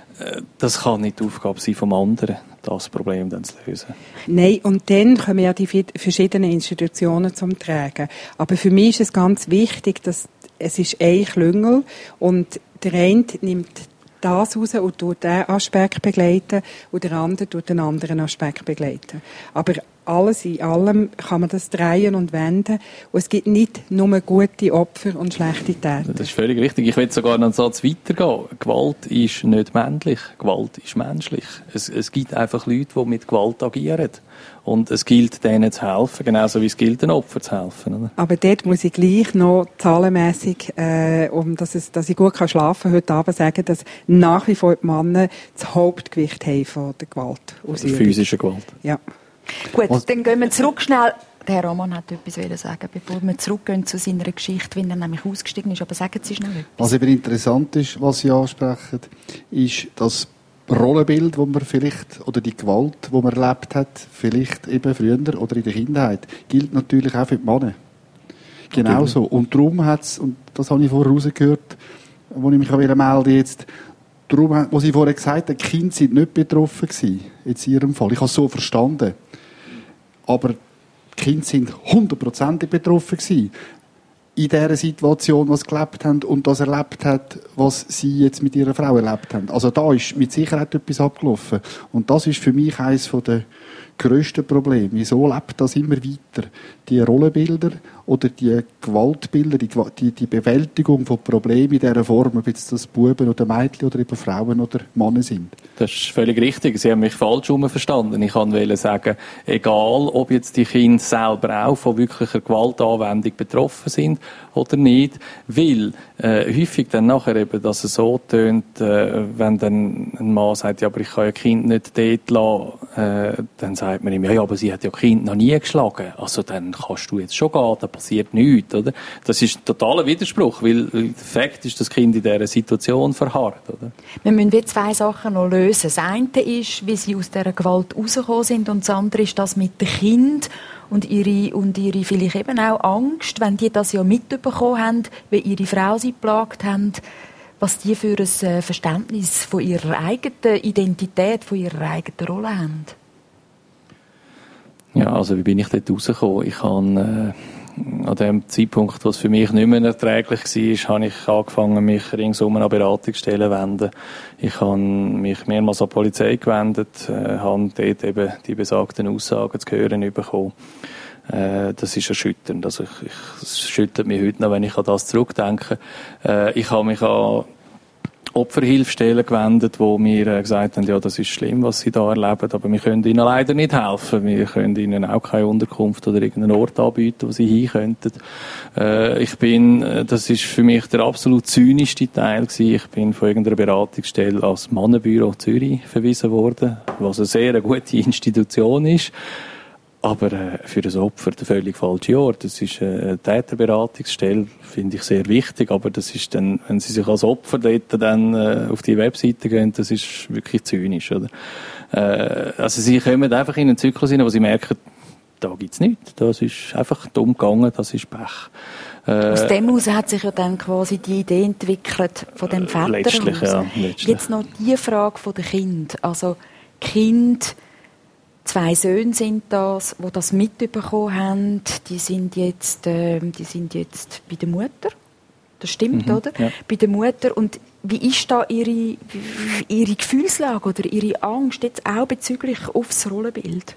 das kann nicht die Aufgabe sein vom anderen, das Problem dann zu lösen. Nein, und dann kommen ja die verschiedenen Institutionen zum Tragen. Aber für mich ist es ganz wichtig, dass es ist ein Klüngel und der eine nimmt das raus und tut diesen Aspekt begleiten und der andere tut den anderen Aspekt begleiten. Aber alles in allem kann man das drehen und wenden und es gibt nicht nur gute Opfer und schlechte Täter. Das ist völlig richtig. Ich will sogar noch einen Satz weitergehen. Gewalt ist nicht männlich, Gewalt ist menschlich. Es gibt einfach Leute, die mit Gewalt agieren. Und es gilt, denen zu helfen, genauso wie es gilt, den Opfern zu helfen. Oder? Aber dort muss ich gleich noch zahlenmässig, dass ich gut schlafen kann, heute Abend sagen, dass nach wie vor die Männer das Hauptgewicht haben von der Gewalt. Physische Gewalt. Ja. Gut, dann gehen wir zurück schnell. Der Herr Roman hat etwas sagen, bevor wir zurückgehen zu seiner Geschichte, wenn er nämlich ausgestiegen ist. Aber sagen Sie schnell etwas. Was eben interessant ist, was Sie ansprechen, ist das Rollenbild, wo man vielleicht, oder die Gewalt, die man erlebt hat, vielleicht eben früher oder in der Kindheit, gilt natürlich auch für die Männer. Genauso. Und darum hat es, und das habe ich vorher rausgehört, wo ich mich melden jetzt, darum, was ich vorher gesagt habe, die Kinder sind nicht betroffen gewesen, jetzt in Ihrem Fall. Ich habe es so verstanden. Aber die Kinder sind 100% betroffen gewesen. In dieser Situation, was sie gelebt haben und das erlebt hat, was sie jetzt mit ihrer Frau erlebt haben. Also da ist mit Sicherheit etwas abgelaufen. Und das ist für mich eines der grössten Probleme. Wieso lebt das immer weiter? Die Rollenbilder oder die Gewaltbilder, die Bewältigung von Problemen in dieser Form, ob jetzt das Buben oder Mädchen oder eben Frauen oder Männer sind. Das ist völlig richtig. Sie haben mich falsch verstanden. Ich wollte sagen, egal ob jetzt die Kinder selber auch von wirklicher Gewaltanwendung betroffen sind oder nicht, weil häufig dann nachher eben, dass es so tönt, wenn dann ein Mann sagt, ja, aber ich kann ja Kind nicht dort lassen, dann sagt man ihm, ja, aber sie hat ja Kind noch nie geschlagen, also dann kannst du jetzt schon gehen, da passiert nichts, oder? Das ist ein totaler Widerspruch, weil der Fakt ist, dass das Kind in dieser Situation verharrt, oder? Wir müssen wie zwei Sachen noch lösen. Das eine ist, wie sie aus dieser Gewalt rausgekommen sind, und das andere ist das mit dem Kind und ihre vielleicht eben auch Angst, wenn die das ja mitbekommen haben, wie ihre Frau sie geplagt haben, was die für ein Verständnis von ihrer eigenen Identität, von ihrer eigenen Rolle haben. Ja, also wie bin ich dort rausgekommen? Ich habe an dem Zeitpunkt, wo es für mich nicht mehr erträglich war, habe ich angefangen, mich ringsum an Beratungsstellen zu wenden. Ich habe mich mehrmals an die Polizei gewendet, habe dort eben die besagten Aussagen zu hören bekommen. Das ist erschütternd. Also es schüttelt mich heute noch, wenn ich an das zurückdenke. Ich habe mich an Opferhilfestellen gewendet, die mir gesagt haben, ja, das ist schlimm, was sie da erleben, aber wir können ihnen leider nicht helfen. Wir können ihnen auch keine Unterkunft oder irgendeinen Ort anbieten, wo sie hin könnten. Das ist für mich der absolut zynischste Teil gewesen. Ich bin von irgendeiner Beratungsstelle als Mannenbüro Zürich verwiesen worden, was eine sehr gute Institution ist. Aber für das Opfer der völlig falsche Ort. Das ist eine Täterberatungsstelle, finde ich sehr wichtig. Aber das ist dann, wenn Sie sich als Opfer dort dann auf die Webseite gehen, das ist wirklich zynisch, oder? Also Sie kommen einfach in einen Zyklus hinein, wo Sie merken, da gibt's nichts. Das ist einfach dumm gegangen, das ist Pech. Aus dem heraus hat sich ja dann quasi die Idee entwickelt von dem Väterhaus. Letztlich. Jetzt noch die Frage von den Kindern. Also Kind 2 Söhne sind das, die das mitbekommen haben. Die sind jetzt bei der Mutter. Das stimmt, oder? Ja. Bei der Mutter. Und wie ist da ihre Gefühlslage oder ihre Angst jetzt auch bezüglich aufs Rollenbild?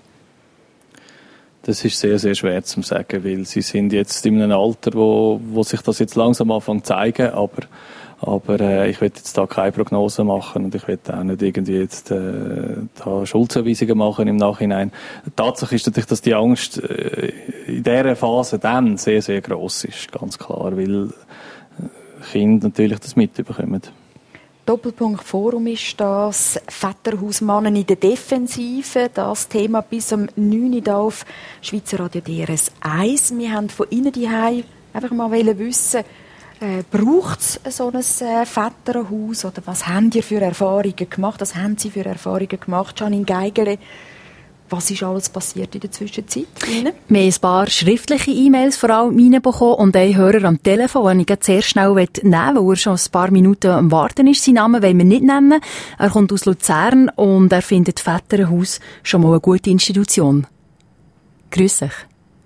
Das ist sehr, sehr schwer zu sagen, weil sie sind jetzt in einem Alter, wo sich das jetzt langsam anfängt zu zeigen, aber ich will jetzt da keine Prognose machen und ich will auch nicht irgendwie jetzt da Schuldzuweisungen machen im Nachhinein. Tatsache ist natürlich, dass die Angst in dieser Phase dann sehr, sehr gross ist, ganz klar, weil Kinder natürlich das mitbekommen. Doppelpunkt Forum ist das Väterhausmannen in der Defensive. Das Thema bis um 9 Uhr auf Schweizer Radio DRS 1. Wir haben von Ihnen daheim einfach mal wissen, braucht es so ein Väterhaus oder was haben ihr für Erfahrungen gemacht? Was haben Sie für Erfahrungen gemacht? Janine Geigele, was ist alles passiert in der Zwischenzeit für Ihnen? Wir haben ein paar schriftliche E-Mails vor allem reinbekommen und einen Hörer am Telefon, den ich sehr schnell nehmen will, weil er schon ein paar Minuten am Warten ist. Seinen Namen wollen wir nicht nennen. Er kommt aus Luzern und er findet Väterhaus schon mal eine gute Institution. Grüß dich.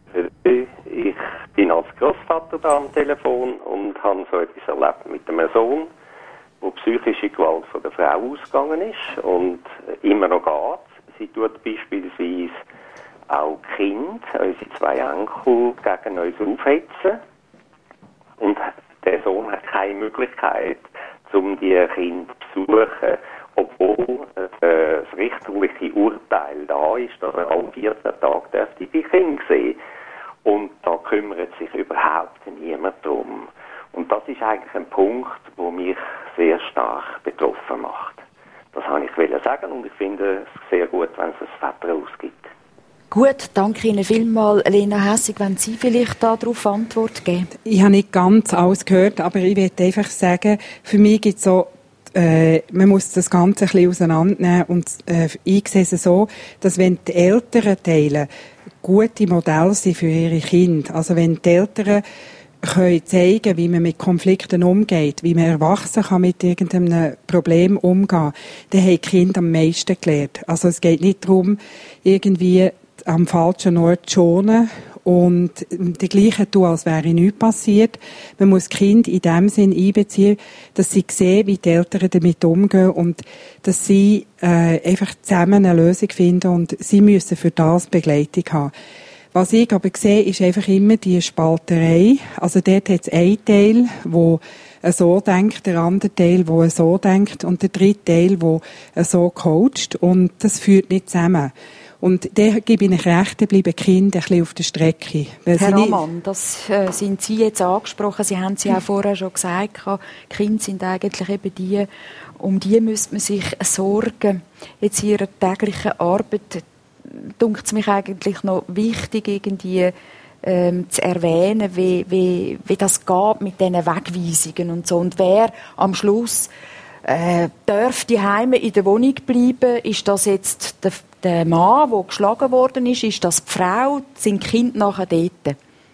Ich bin als Grossvater da am Telefon und habe so etwas erlebt mit einem Sohn, wo psychische Gewalt von der Frau ausgegangen ist und immer noch geht. Sie tut beispielsweise auch Kind, unsere 2 Enkel, gegen uns aufhetzen. Und der Sohn hat keine Möglichkeit, um die Kinder zu besuchen, obwohl das richterliche Urteil da ist, dass er am 4. Tag die Kinder sehen. Und da kümmert sich überhaupt niemand drum. Und das ist eigentlich ein Punkt, der mich sehr stark betroffen macht. Das wollte ich sagen und ich finde es sehr gut, wenn es ein Väterhaus gibt. Gut, danke Ihnen vielmals. Lena Hässig, wenn Sie vielleicht darauf Antwort geben. Ich habe nicht ganz alles gehört, aber ich will einfach sagen, für mich gibt es so, man muss das Ganze ein bisschen auseinandernehmen und ich sehe es so, dass wenn die älteren Teile gute Modelle sind für ihre Kinder, also wenn die Eltern können zeigen, wie man mit Konflikten umgeht, wie man erwachsen kann mit irgendeinem Problem umgehen, dann haben die Kinder am meisten gelernt. Also es geht nicht darum, irgendwie am falschen Ort zu schonen und die Gleiche tun, als wäre nichts passiert. Man muss die Kinder in dem Sinn einbeziehen, dass sie sehen, wie die Eltern damit umgehen und dass sie einfach zusammen eine Lösung finden und sie müssen für das Begleitung haben. Was ich aber sehe, ist einfach immer die Spalterei. Also dort hat es einen Teil, der so denkt, der andere Teil, der so denkt und der dritte Teil, der so coacht. Und das führt nicht zusammen. Und da gebe ich Ihnen recht, da bleiben Kinder ein bisschen auf der Strecke. Herr Ammann, das sind Sie jetzt angesprochen. Sie haben es ja auch vorher schon gesagt. Die Kinder sind eigentlich eben die, um die müsste man sich sorgen. Jetzt in Ihrer täglichen Arbeit dunkt es mich eigentlich noch wichtig, irgendwie zu erwähnen, wie das geht mit diesen Wegweisungen und so. Und wer am Schluss darf die Heime in der Wohnung bleiben? Ist das jetzt der Mann, der geschlagen worden ist? Ist das die Frau? Sind die Kinder nachher dort?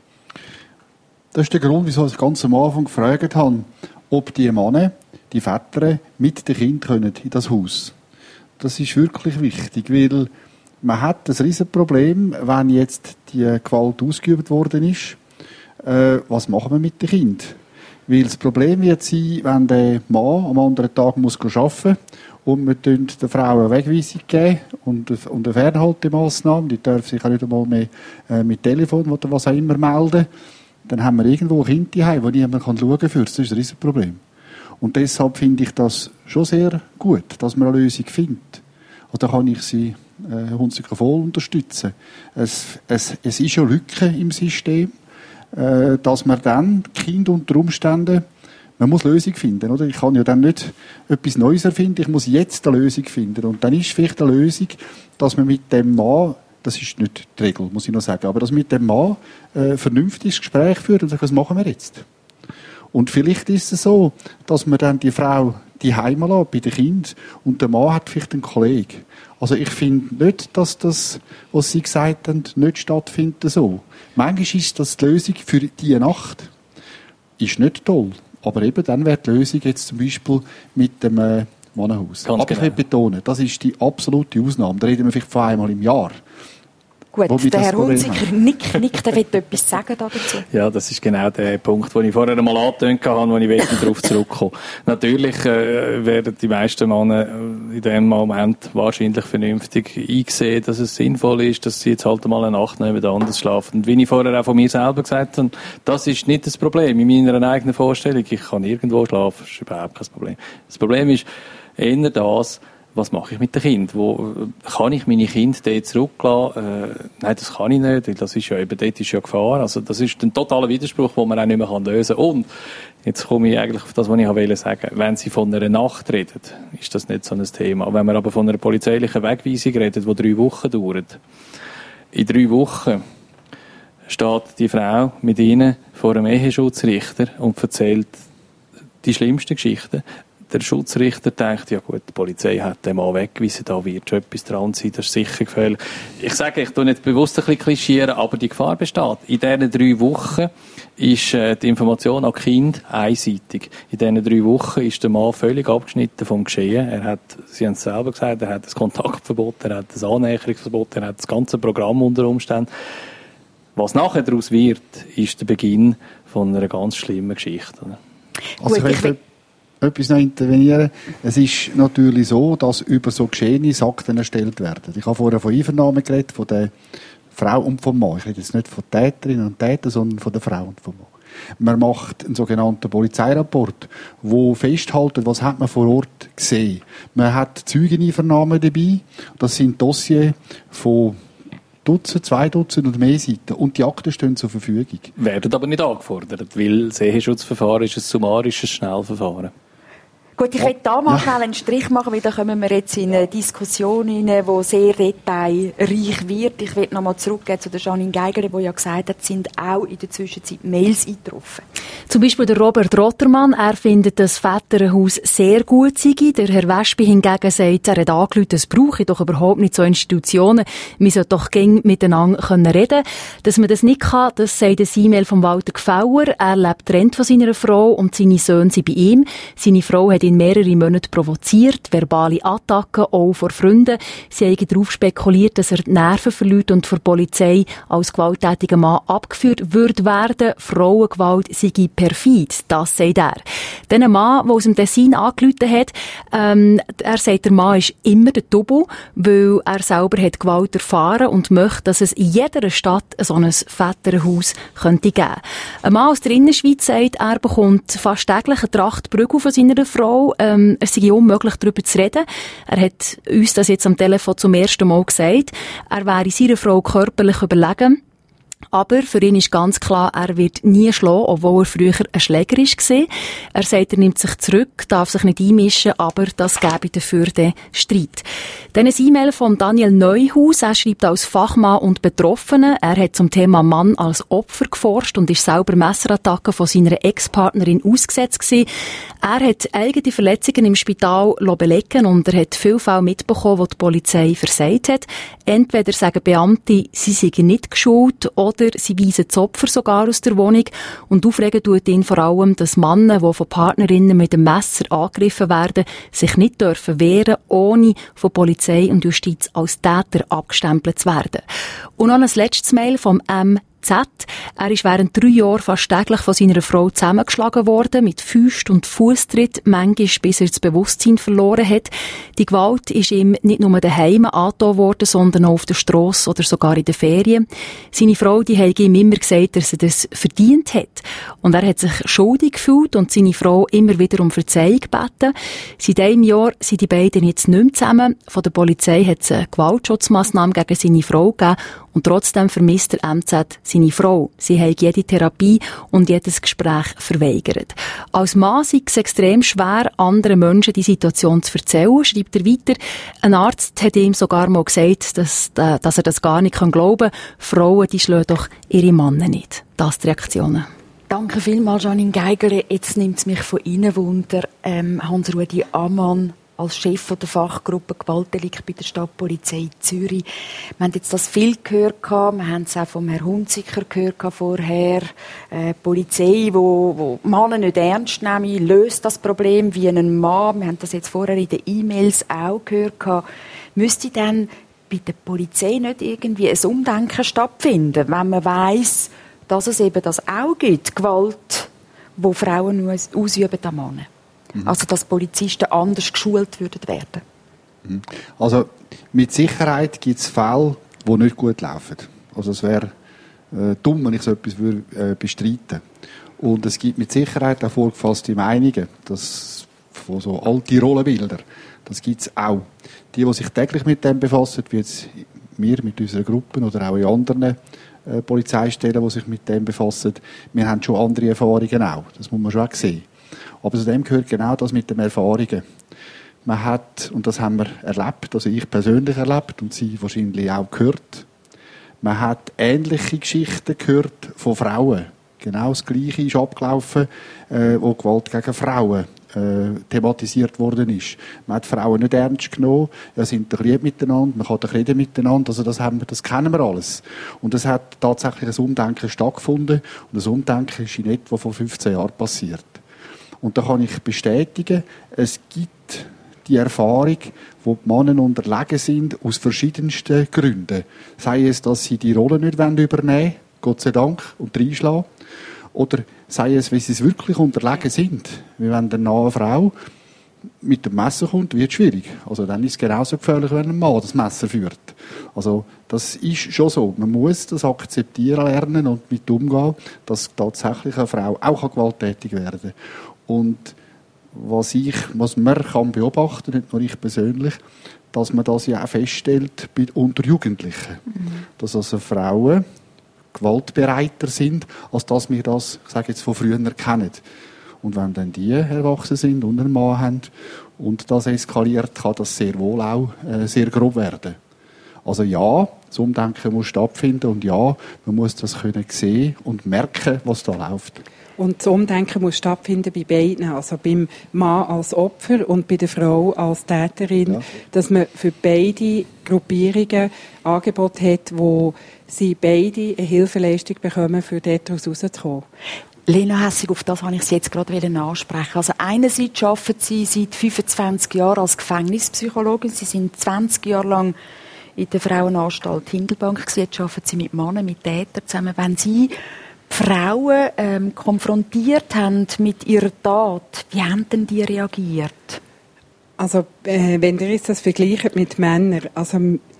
Das ist der Grund, wieso ich ganz am Anfang gefragt habe, ob die Männer, die Väter, mit den Kindern in das Haus. Das ist wirklich wichtig, weil man hat ein Riesenproblem, wenn jetzt die Gewalt ausgeübt worden ist. Was machen wir mit den Kindern? Weil das Problem wird sein, wenn der Mann am anderen Tag muss arbeiten muss und wir der Frau eine Wegweisung geben und eine Fernhaltemaßnahme, die darf sich auch nicht einmal mehr mit Telefon oder was auch immer melden, dann haben wir irgendwo Kinder daheim, wo niemand schauen kann. Das ist ein Riesenproblem. Und deshalb finde ich das schon sehr gut, dass man eine Lösung findet. Und da kann ich Sie hundertprozentig voll unterstützen. Es ist schon Lücken im System, dass man dann Kinder unter Umständen, man muss Lösung finden, oder? Ich kann ja dann nicht etwas Neues erfinden, ich muss jetzt eine Lösung finden. Und dann ist vielleicht eine Lösung, dass man mit dem Mann, das ist nicht die Regel, muss ich noch sagen, aber dass mit dem Mann ein vernünftiges Gespräch führt und sagt, was machen wir jetzt? Und vielleicht ist es so, dass man dann die Frau die Heime lässt bei den Kindern und der Mann hat vielleicht einen Kollegen. Also ich finde nicht, dass das, was Sie gesagt haben, nicht stattfindet so. Manchmal ist das die Lösung für diese Nacht. Ist nicht toll. Aber eben dann wäre die Lösung jetzt zum Beispiel mit dem Mannenhaus. Ganz Aber genau. ich will betonen, das ist die absolute Ausnahme. Da reden wir vielleicht von einmal im Jahr. Gut, der Herr Hunziker nickt, der will etwas sagen dazu. Ja, das ist genau der Punkt, den ich vorher einmal angetönt habe, wo ich darauf zurückkomme. Natürlich werden die meisten Männer in dem Moment wahrscheinlich vernünftig eingesehen, dass es sinnvoll ist, dass sie jetzt halt mal eine Nacht nebeneinander schlafen. Und wie ich vorher auch von mir selber gesagt habe, das ist nicht das Problem in meiner eigenen Vorstellung. Ich kann irgendwo schlafen, das ist überhaupt kein Problem. Das Problem ist eher das, was mache ich mit den Kindern? Wo kann ich meine Kinder dort zurücklassen? Nein, das kann ich nicht, weil das ist ja eben, dort ist ja Gefahr. Also das ist ein totaler Widerspruch, den man auch nicht mehr lösen kann. Und jetzt komme ich eigentlich auf das, was ich wollte sagen. Wenn Sie von einer Nacht reden, ist das nicht so ein Thema. Wenn wir aber von einer polizeilichen Wegweisung reden, die 3 Wochen dauert, in 3 Wochen steht die Frau mit Ihnen vor einem Eheschutzrichter und erzählt die schlimmsten Geschichten. Der Schutzrichter denkt, ja gut, die Polizei hat den Mann weggewiesen, da wird schon etwas dran sein, das ist sicher gefährlich. Ich sage, ich tue nicht bewusst ein bisschen klischieren, aber die Gefahr besteht. In diesen 3 Wochen ist die Information an Kind einseitig. In diesen 3 Wochen ist der Mann völlig abgeschnitten vom Geschehen. Er hat, Sie haben es selber gesagt, er hat das Kontaktverbot, er hat das Annäherungsverbot, er hat das ganze Programm unter Umständen. Was nachher daraus wird, ist der Beginn von einer ganz schlimmen Geschichte. Also ich möchte etwas noch intervenieren. Es ist natürlich so, dass über so Geschehnisse Akten erstellt werden. Ich habe vorher von Einvernahmen geredet, von der Frau und vom Mann. Ich rede jetzt nicht von Täterinnen und Tätern, sondern von der Frau und vom Mann. Man macht einen sogenannten Polizeirapport, wo festhält, was hat man vor Ort gesehen. Man hat Zeugeneinvernahmen dabei. Das sind Dossiers von Dutzend, 2 Dutzend und mehr Seiten. Und die Akten stehen zur Verfügung. Werden aber nicht angefordert, weil das Eheschutzverfahren ist ein summarisches Schnellverfahren. Gut, ich will da mal schnell einen Strich machen, weil da kommen wir jetzt in eine Diskussion hinein, die sehr detailreich wird. Ich will nochmal zurückgehen zu der Janine Geiger, die ja gesagt hat, sind auch in der Zwischenzeit Mails eingetroffen. Zum Beispiel der Robert Rottermann, er findet das Väterhaus sehr gut sei. Der Herr Wespi hingegen sagt, er hat angerufen, das brauche ich doch überhaupt nicht so Institutionen. Wir sollten doch gäng miteinander reden können. Dass man das nicht kann, das sagt ein E-Mail von Walter Gfauer. Er lebt getrennt von seiner Frau und seine Söhne sind bei ihm. Seine Frau hat ihn mehrere Monate provoziert, verbale Attacken, auch vor Freunden. Sie haben darauf spekuliert, dass er die Nerven verliert und vor der Polizei als gewalttätiger Mann abgeführt würde werden. Frauengewalt sei perfid, das sagt er. Der Mann, der aus dem Tessin angerufen hat, er sagt, der Mann ist immer der Double, weil er selber hat Gewalt erfahren und möchte, dass es in jeder Stadt so ein Väterhaus könnte geben. Ein Mann aus der Innerschweiz sagt, er bekommt fast täglich eine Tracht Prügel von seiner Frau. Es sei unmöglich, darüber zu reden. Er hat uns das jetzt am Telefon zum ersten Mal gesagt. Er wäre seiner Frau körperlich überlegen. Aber für ihn ist ganz klar, er wird nie schlagen, obwohl er früher ein Schläger war. Er sagt, er nimmt sich zurück, darf sich nicht einmischen, aber das gäbe dafür den Streit. Dann ein E-Mail von Daniel Neuhaus. Er schreibt als Fachmann und Betroffener. Er hat zum Thema Mann als Opfer geforscht und ist selber Messerattacken von seiner Ex-Partnerin ausgesetzt gewesen. Er hat eigene Verletzungen im Spital belegen und er hat viele Fälle mitbekommen, wo die Polizei versagt hat. Entweder sagen Beamte, sie seien nicht geschult oder sie weisen das Opfer sogar aus der Wohnung. Und aufregen tut ihn vor allem, dass Männer, die von Partnerinnen mit dem Messer angegriffen werden, sich nicht dürfen wehren, ohne von Polizei und Justiz als Täter abgestempelt zu werden. Und noch ein letztes Mail vom MZ. Er ist während 3 Jahren fast täglich von seiner Frau zusammengeschlagen worden, mit Fäust und Fußtritt, manchmal bis er das Bewusstsein verloren hat. Die Gewalt ist ihm nicht nur daheim angetan worden, sondern auch auf der Strasse oder sogar in den Ferien. Seine Frau, die hat ihm immer gesagt, dass er das verdient hat. Und er hat sich schuldig gefühlt und seine Frau immer wieder um Verzeihung gebeten. Seit einem Jahr sind die beiden jetzt nicht mehr zusammen. Von der Polizei hat es eine Gewaltschutzmaßnahme gegen seine Frau gegeben. Und trotzdem vermisst der MZ seine Frau. Sie hat jede Therapie und jedes Gespräch verweigert. Als Mann sei es extrem schwer, anderen Menschen die Situation zu erzählen, schreibt er weiter. Ein Arzt hat ihm sogar mal gesagt, dass er das gar nicht glauben kann. Frauen, die schlagen doch ihre Männer nicht. Das die Reaktionen. Danke vielmals, Janine Geiger. Jetzt nimmt es mich von Ihnen Wunder, Hans-Rudi Ammann als Chef der Fachgruppe Gewaltdelikt bei der Stadtpolizei Zürich. Wir haben jetzt das viel gehört, wir haben es auch vom Herrn Hunziker gehört vorher. Die Polizei, die Männer nicht ernst nehmen, löst das Problem wie ein Mann. Wir haben das jetzt vorher in den E-Mails auch gehört. Müsste dann bei der Polizei nicht irgendwie ein Umdenken stattfinden, wenn man weiss, dass es eben das auch gibt, Gewalt, wo Frauen ausüben an Männern. Also, dass Polizisten anders geschult werden. Also, mit Sicherheit gibt es Fälle, die nicht gut laufen. Also, es wäre dumm, wenn ich so etwas bestreiten würde. Und es gibt mit Sicherheit auch vorgefasste Meinungen, dass von so alte Rollenbilder, das gibt es auch. Die sich täglich mit dem befassen, wie jetzt wir mit unseren Gruppen oder auch in anderen Polizeistellen, die sich mit dem befassen, wir haben schon andere Erfahrungen auch. Das muss man schon auch sehen. Aber zu dem gehört genau das mit den Erfahrungen. Man hat, und das haben wir erlebt, also ich persönlich erlebt und Sie wahrscheinlich auch gehört, man hat ähnliche Geschichten gehört von Frauen. Genau das Gleiche ist abgelaufen, wo Gewalt gegen Frauen thematisiert worden ist. Man hat Frauen nicht ernst genommen, ja, sind integriert miteinander, man kann doch reden miteinander, also das kennen wir alles. Und es hat tatsächlich ein Umdenken stattgefunden und das Umdenken ist in etwa vor 15 Jahren passiert. Und da kann ich bestätigen, es gibt die Erfahrung, wo die Männer unterlegen sind, aus verschiedensten Gründen. Sei es, dass sie die Rolle nicht übernehmen wollen, Gott sei Dank, und reinschlagen. Oder sei es, weil sie es wirklich unterlegen sind. Wie wenn eine Frau mit dem Messer kommt, wird es schwierig. Also dann ist es genauso gefährlich, wenn ein Mann das Messer führt. Also das ist schon so. Man muss das akzeptieren lernen und mit umgehen, dass tatsächlich eine Frau auch gewalttätig werden kann. Und was man kann beobachten, nicht nur ich persönlich, dass man das ja auch feststellt unter Jugendlichen. Dass also Frauen gewaltbereiter sind, als dass wir das, ich sage jetzt, von früher kennen. Und wenn dann die erwachsen sind und einen Mann haben und das eskaliert, kann das sehr wohl auch sehr grob werden. Also ja, das Umdenken muss stattfinden und ja, man muss das können sehen und merken, was da läuft. Und das Umdenken muss stattfinden bei beiden, also beim Mann als Opfer und bei der Frau als Täterin, ja. Dass man für beide Gruppierungen Angebote hat, wo sie beide eine Hilfeleistung bekommen, für dort rauszukommen. Lena Hässig, auf das wollte ich Sie jetzt gerade ansprechen. Also einerseits arbeiten Sie seit 25 Jahren als Gefängnispsychologin. Sie sind 20 Jahre lang in der Frauenanstalt Hindelbank gewesen. Jetzt arbeiten Sie mit Männern, mit Tätern zusammen. Wenn Sie Frauen konfrontiert haben mit ihrer Tat, wie haben denn die reagiert? Also, wenn ihr jetzt das vergleicht mit Männern, also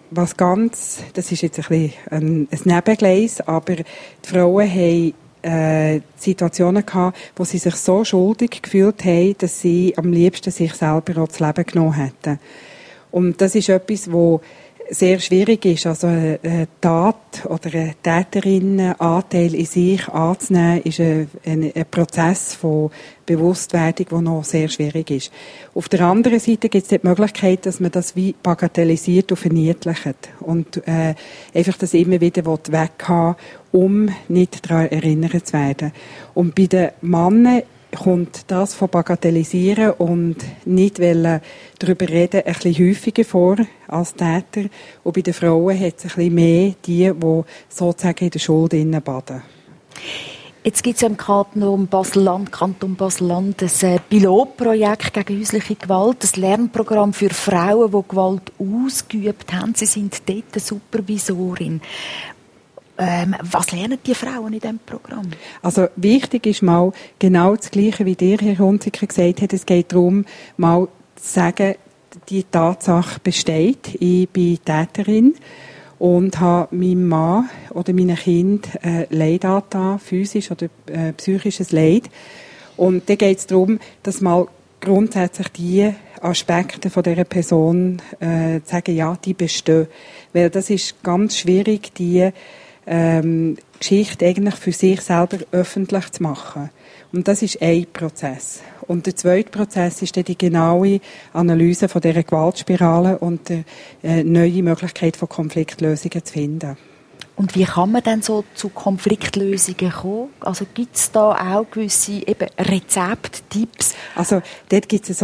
das ist jetzt ein bisschen ein Nebengleis, aber die Frauen haben Situationen gehabt, wo sie sich so schuldig gefühlt haben, dass sie am liebsten sich selber auch das Leben genommen hätten. Und das ist etwas, wo sehr schwierig ist, also eine Tat oder ein Täterinnenanteil in sich anzunehmen, ist ein Prozess von Bewusstwerdung, der noch sehr schwierig ist. Auf der anderen Seite gibt es die Möglichkeit, dass man das wie bagatellisiert und verniedlicht und einfach das immer wieder weghaben, um nicht daran erinnert zu werden. Und bei den Männern kommt das von Bagatellisieren und nicht darüber reden ein bisschen häufiger vor als Täter. Und bei den Frauen hat es ein bisschen mehr die sozusagen in der Schuld baden. Jetzt gibt es ja im Kanton Basel-Land ein Pilotprojekt gegen häusliche Gewalt, ein Lernprogramm für Frauen, die Gewalt ausgeübt haben. Sie sind dort eine Supervisorin. Was lernen die Frauen in diesem Programm? Also wichtig ist mal genau das Gleiche, wie dir, Herr Hunziker, gesagt hat. Es geht darum, mal zu sagen, die Tatsache besteht. Ich bin Täterin und habe meinem Mann oder meinem Kind Leid angetan, physisch oder psychisches Leid. Und dann geht es darum, dass mal grundsätzlich die Aspekte von dieser Person sagen, ja, die bestehen. Weil das ist ganz schwierig, die Geschichte eigentlich für sich selber öffentlich zu machen. Und das ist ein Prozess. Und der zweite Prozess ist dann die genaue Analyse von dieser Gewaltspirale und die neue Möglichkeit von Konfliktlösungen zu finden. Und wie kann man denn so zu Konfliktlösungen kommen? Also gibt es da auch gewisse Rezepte, Tipps? Also dort gibt es so ein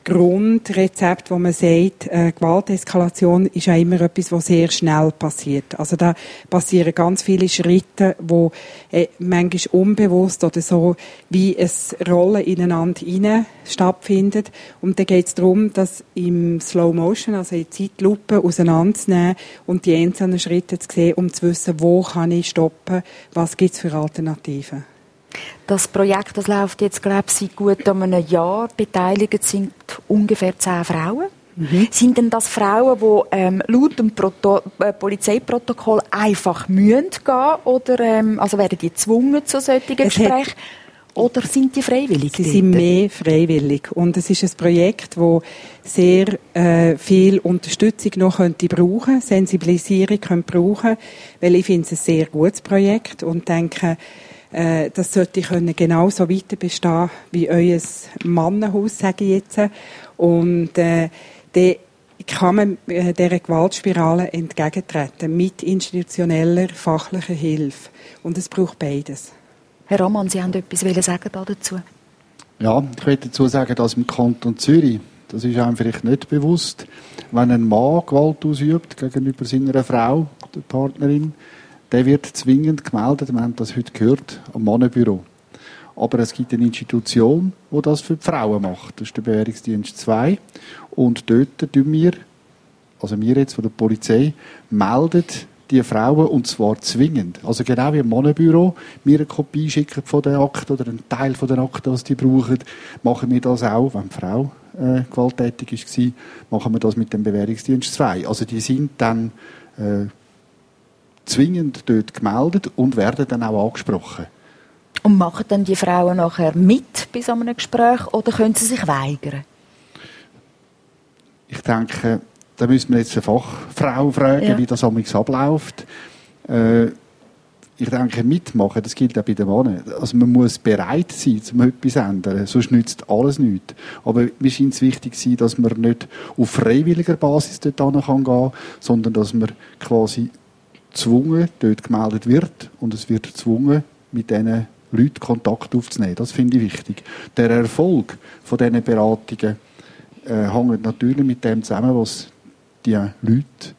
Grundrezept, wo man sagt, Gewalteskalation ist ja immer etwas, was sehr schnell passiert. Also da passieren ganz viele Schritte, wo manchmal unbewusst oder so wie es Rollen ineinander hinein stattfindet. Und da geht es darum, das im Slow Motion, also in Zeitlupe, auseinanderzunehmen und die einzelnen Schritte zu sehen, um zu wissen, wo kann ich stoppen, was gibt es für Alternativen. Das Projekt, das läuft jetzt, glaube ich, seit gut einem Jahr. Beteiligt sind ungefähr 10 Frauen. Sind denn das Frauen, die laut dem Polizeiprotokoll einfach gehen oder also werden die gezwungen zu solchen Gesprächen? Oder sind die freiwillig? Sie sind mehr freiwillig. Und es ist ein Projekt, das sehr viel Unterstützung noch könnte brauchen, Sensibilisierung könnte brauchen, weil ich finde es ein sehr gutes Projekt und denke, das sollte genauso weiter bestehen wie euer Mannenhaus, sage ich jetzt. Und dann kann man dieser Gewaltspirale entgegentreten mit institutioneller, fachlicher Hilfe. Und es braucht beides. Herr Ammann, Sie haben etwas sagen dazu? Ja, ich möchte dazu sagen, dass im Kanton Zürich, das ist einem vielleicht nicht bewusst, wenn ein Mann Gewalt ausübt gegenüber seiner Frau, der Partnerin, der wird zwingend gemeldet, wir haben das heute gehört, am Mannenbüro. Aber es gibt eine Institution, die das für die Frauen macht. Das ist der Bewährungsdienst 2. Und dort tun wir, also wir jetzt von der Polizei, meldet die Frauen, und zwar zwingend. Also genau wie im Mannenbüro, wir eine Kopie schicken von der Akte oder einen Teil von der Akte, was die brauchen, machen wir das auch, wenn die Frau gewalttätig war, machen wir das mit dem Bewährungsdienst 2. Also die sind dann zwingend dort gemeldet und werden dann auch angesprochen. Und machen dann die Frauen nachher mit bei so einem Gespräch oder können sie sich weigern? Ich denke, da müssen wir jetzt eine Fachfrau fragen, wie das amigs abläuft. Ich denke, mitmachen, das gilt auch bei den Männern. Also man muss bereit sein, um etwas zu ändern, sonst nützt alles nichts. Aber mir scheint es wichtig sein, dass man nicht auf freiwilliger Basis dort gehen kann, sondern dass man quasi gezwungen dort gemeldet wird und es wird gezwungen, mit diesen Leuten Kontakt aufzunehmen. Das finde ich wichtig. Der Erfolg von diesen Beratungen hängt natürlich mit dem zusammen, was die Leute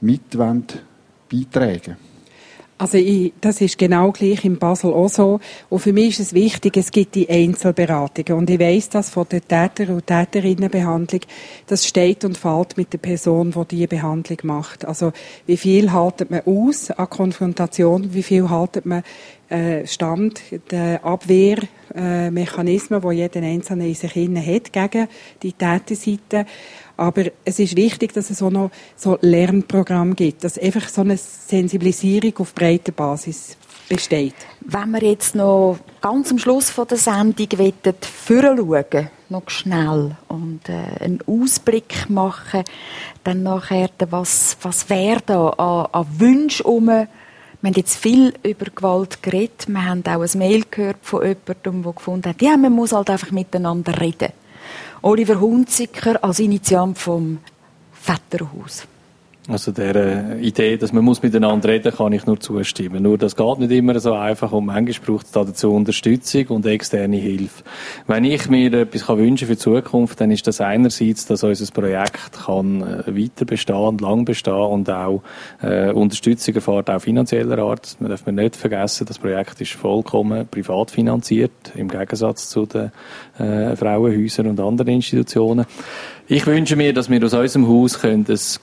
beitragen. Also das ist genau gleich in Basel auch so. Und für mich ist es wichtig, es gibt die Einzelberatungen. Und ich weiss das von der Täter- und Täterinnenbehandlung, das steht und fällt mit der Person, die diese Behandlung macht. Also wie viel haltet man aus an Konfrontation, wie viel haltet man stand, der Abwehrmechanismen, die jeder Einzelne in sich hat gegen die Täterseite. Aber es ist wichtig, dass es auch noch so Lernprogramm gibt, dass einfach so eine Sensibilisierung auf breiter Basis besteht. Wenn wir jetzt noch ganz am Schluss von der Sendung vorausschauen, noch schnell, und einen Ausblick machen, dann nachher, was wäre da an Wünschen Wir haben jetzt viel über Gewalt geredet. Wir haben auch ein Mail gehört von jemandem, der gefunden hat, ja, man muss halt einfach miteinander reden. Oliver Hunziker als Initiant vom Väterhaus. Also der Idee, dass man miteinander reden muss, kann ich nur zustimmen. Nur das geht nicht immer so einfach und manchmal braucht es dazu Unterstützung und externe Hilfe. Wenn ich mir etwas wünschen für die Zukunft, dann ist das einerseits, dass unser Projekt kann weiter bestehen, lang bestehen und auch Unterstützung erfährt, auch finanzieller Art. Man darf nicht vergessen, das Projekt ist vollkommen privat finanziert, im Gegensatz zu den Frauenhäusern und anderen Institutionen. Ich wünsche mir, dass wir aus unserem Haus ein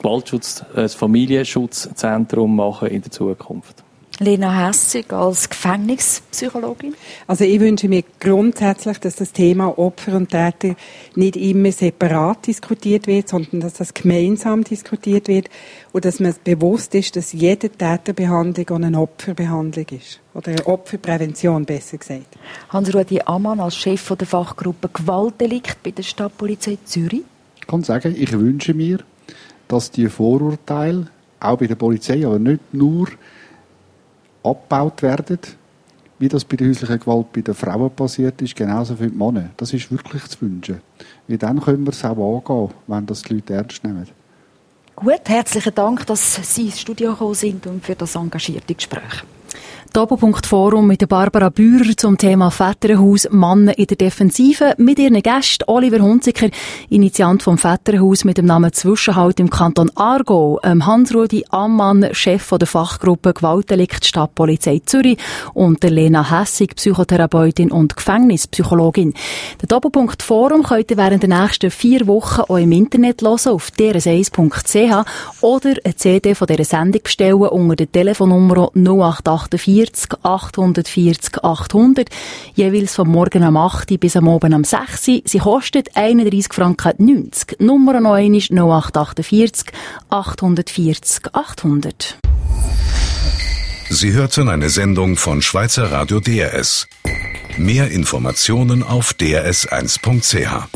Familienschutzzentrum machen in der Zukunft. Lena Hässig als Gefängnispsychologin. Also ich wünsche mir grundsätzlich, dass das Thema Opfer und Täter nicht immer separat diskutiert wird, sondern dass das gemeinsam diskutiert wird und dass man bewusst ist, dass jede Täterbehandlung auch eine Opferbehandlung ist. Oder eine Opferprävention, besser gesagt. Hans-Rudi Ammann als Chef der Fachgruppe Gewaltdelikt bei der Stadtpolizei Zürich. Ich kann sagen, ich wünsche mir, dass die Vorurteile, auch bei der Polizei, aber nicht nur, abgebaut werden, wie das bei der häuslichen Gewalt bei den Frauen passiert ist, genauso für die Männer. Das ist wirklich zu wünschen. Weil dann können wir es auch angehen, wenn das die Leute ernst nehmen. Gut, herzlichen Dank, dass Sie ins Studio gekommen sind und für das engagierte Gespräch. Doppelpunkt-Forum mit Barbara Bührer zum Thema Väterenhaus, Männer in der Defensive. Mit ihren Gästen Oliver Hunziker, Initiant vom Väterenhaus mit dem Namen Zwischenhalt im Kanton Aargau, Hans-Rudi Ammann, Chef der Fachgruppe Gewaltdelikt Stadtpolizei Zürich und der Lena Hässig, Psychotherapeutin und Gefängnispsychologin. Den Doppelpunkt-Forum könnt ihr während der nächsten 4 Wochen auch im Internet hören, auf drs1.ch oder eine CD von dieser Sendung bestellen unter der Telefonnummer 0848 840 800, jeweils vom Morgen am 8 bis am Abend am 6. Sie kostet 31,90 Franken. Nummer noch einmal 0848 840 800. Sie hörten eine Sendung von Schweizer Radio DRS. Mehr Informationen auf drs1.ch.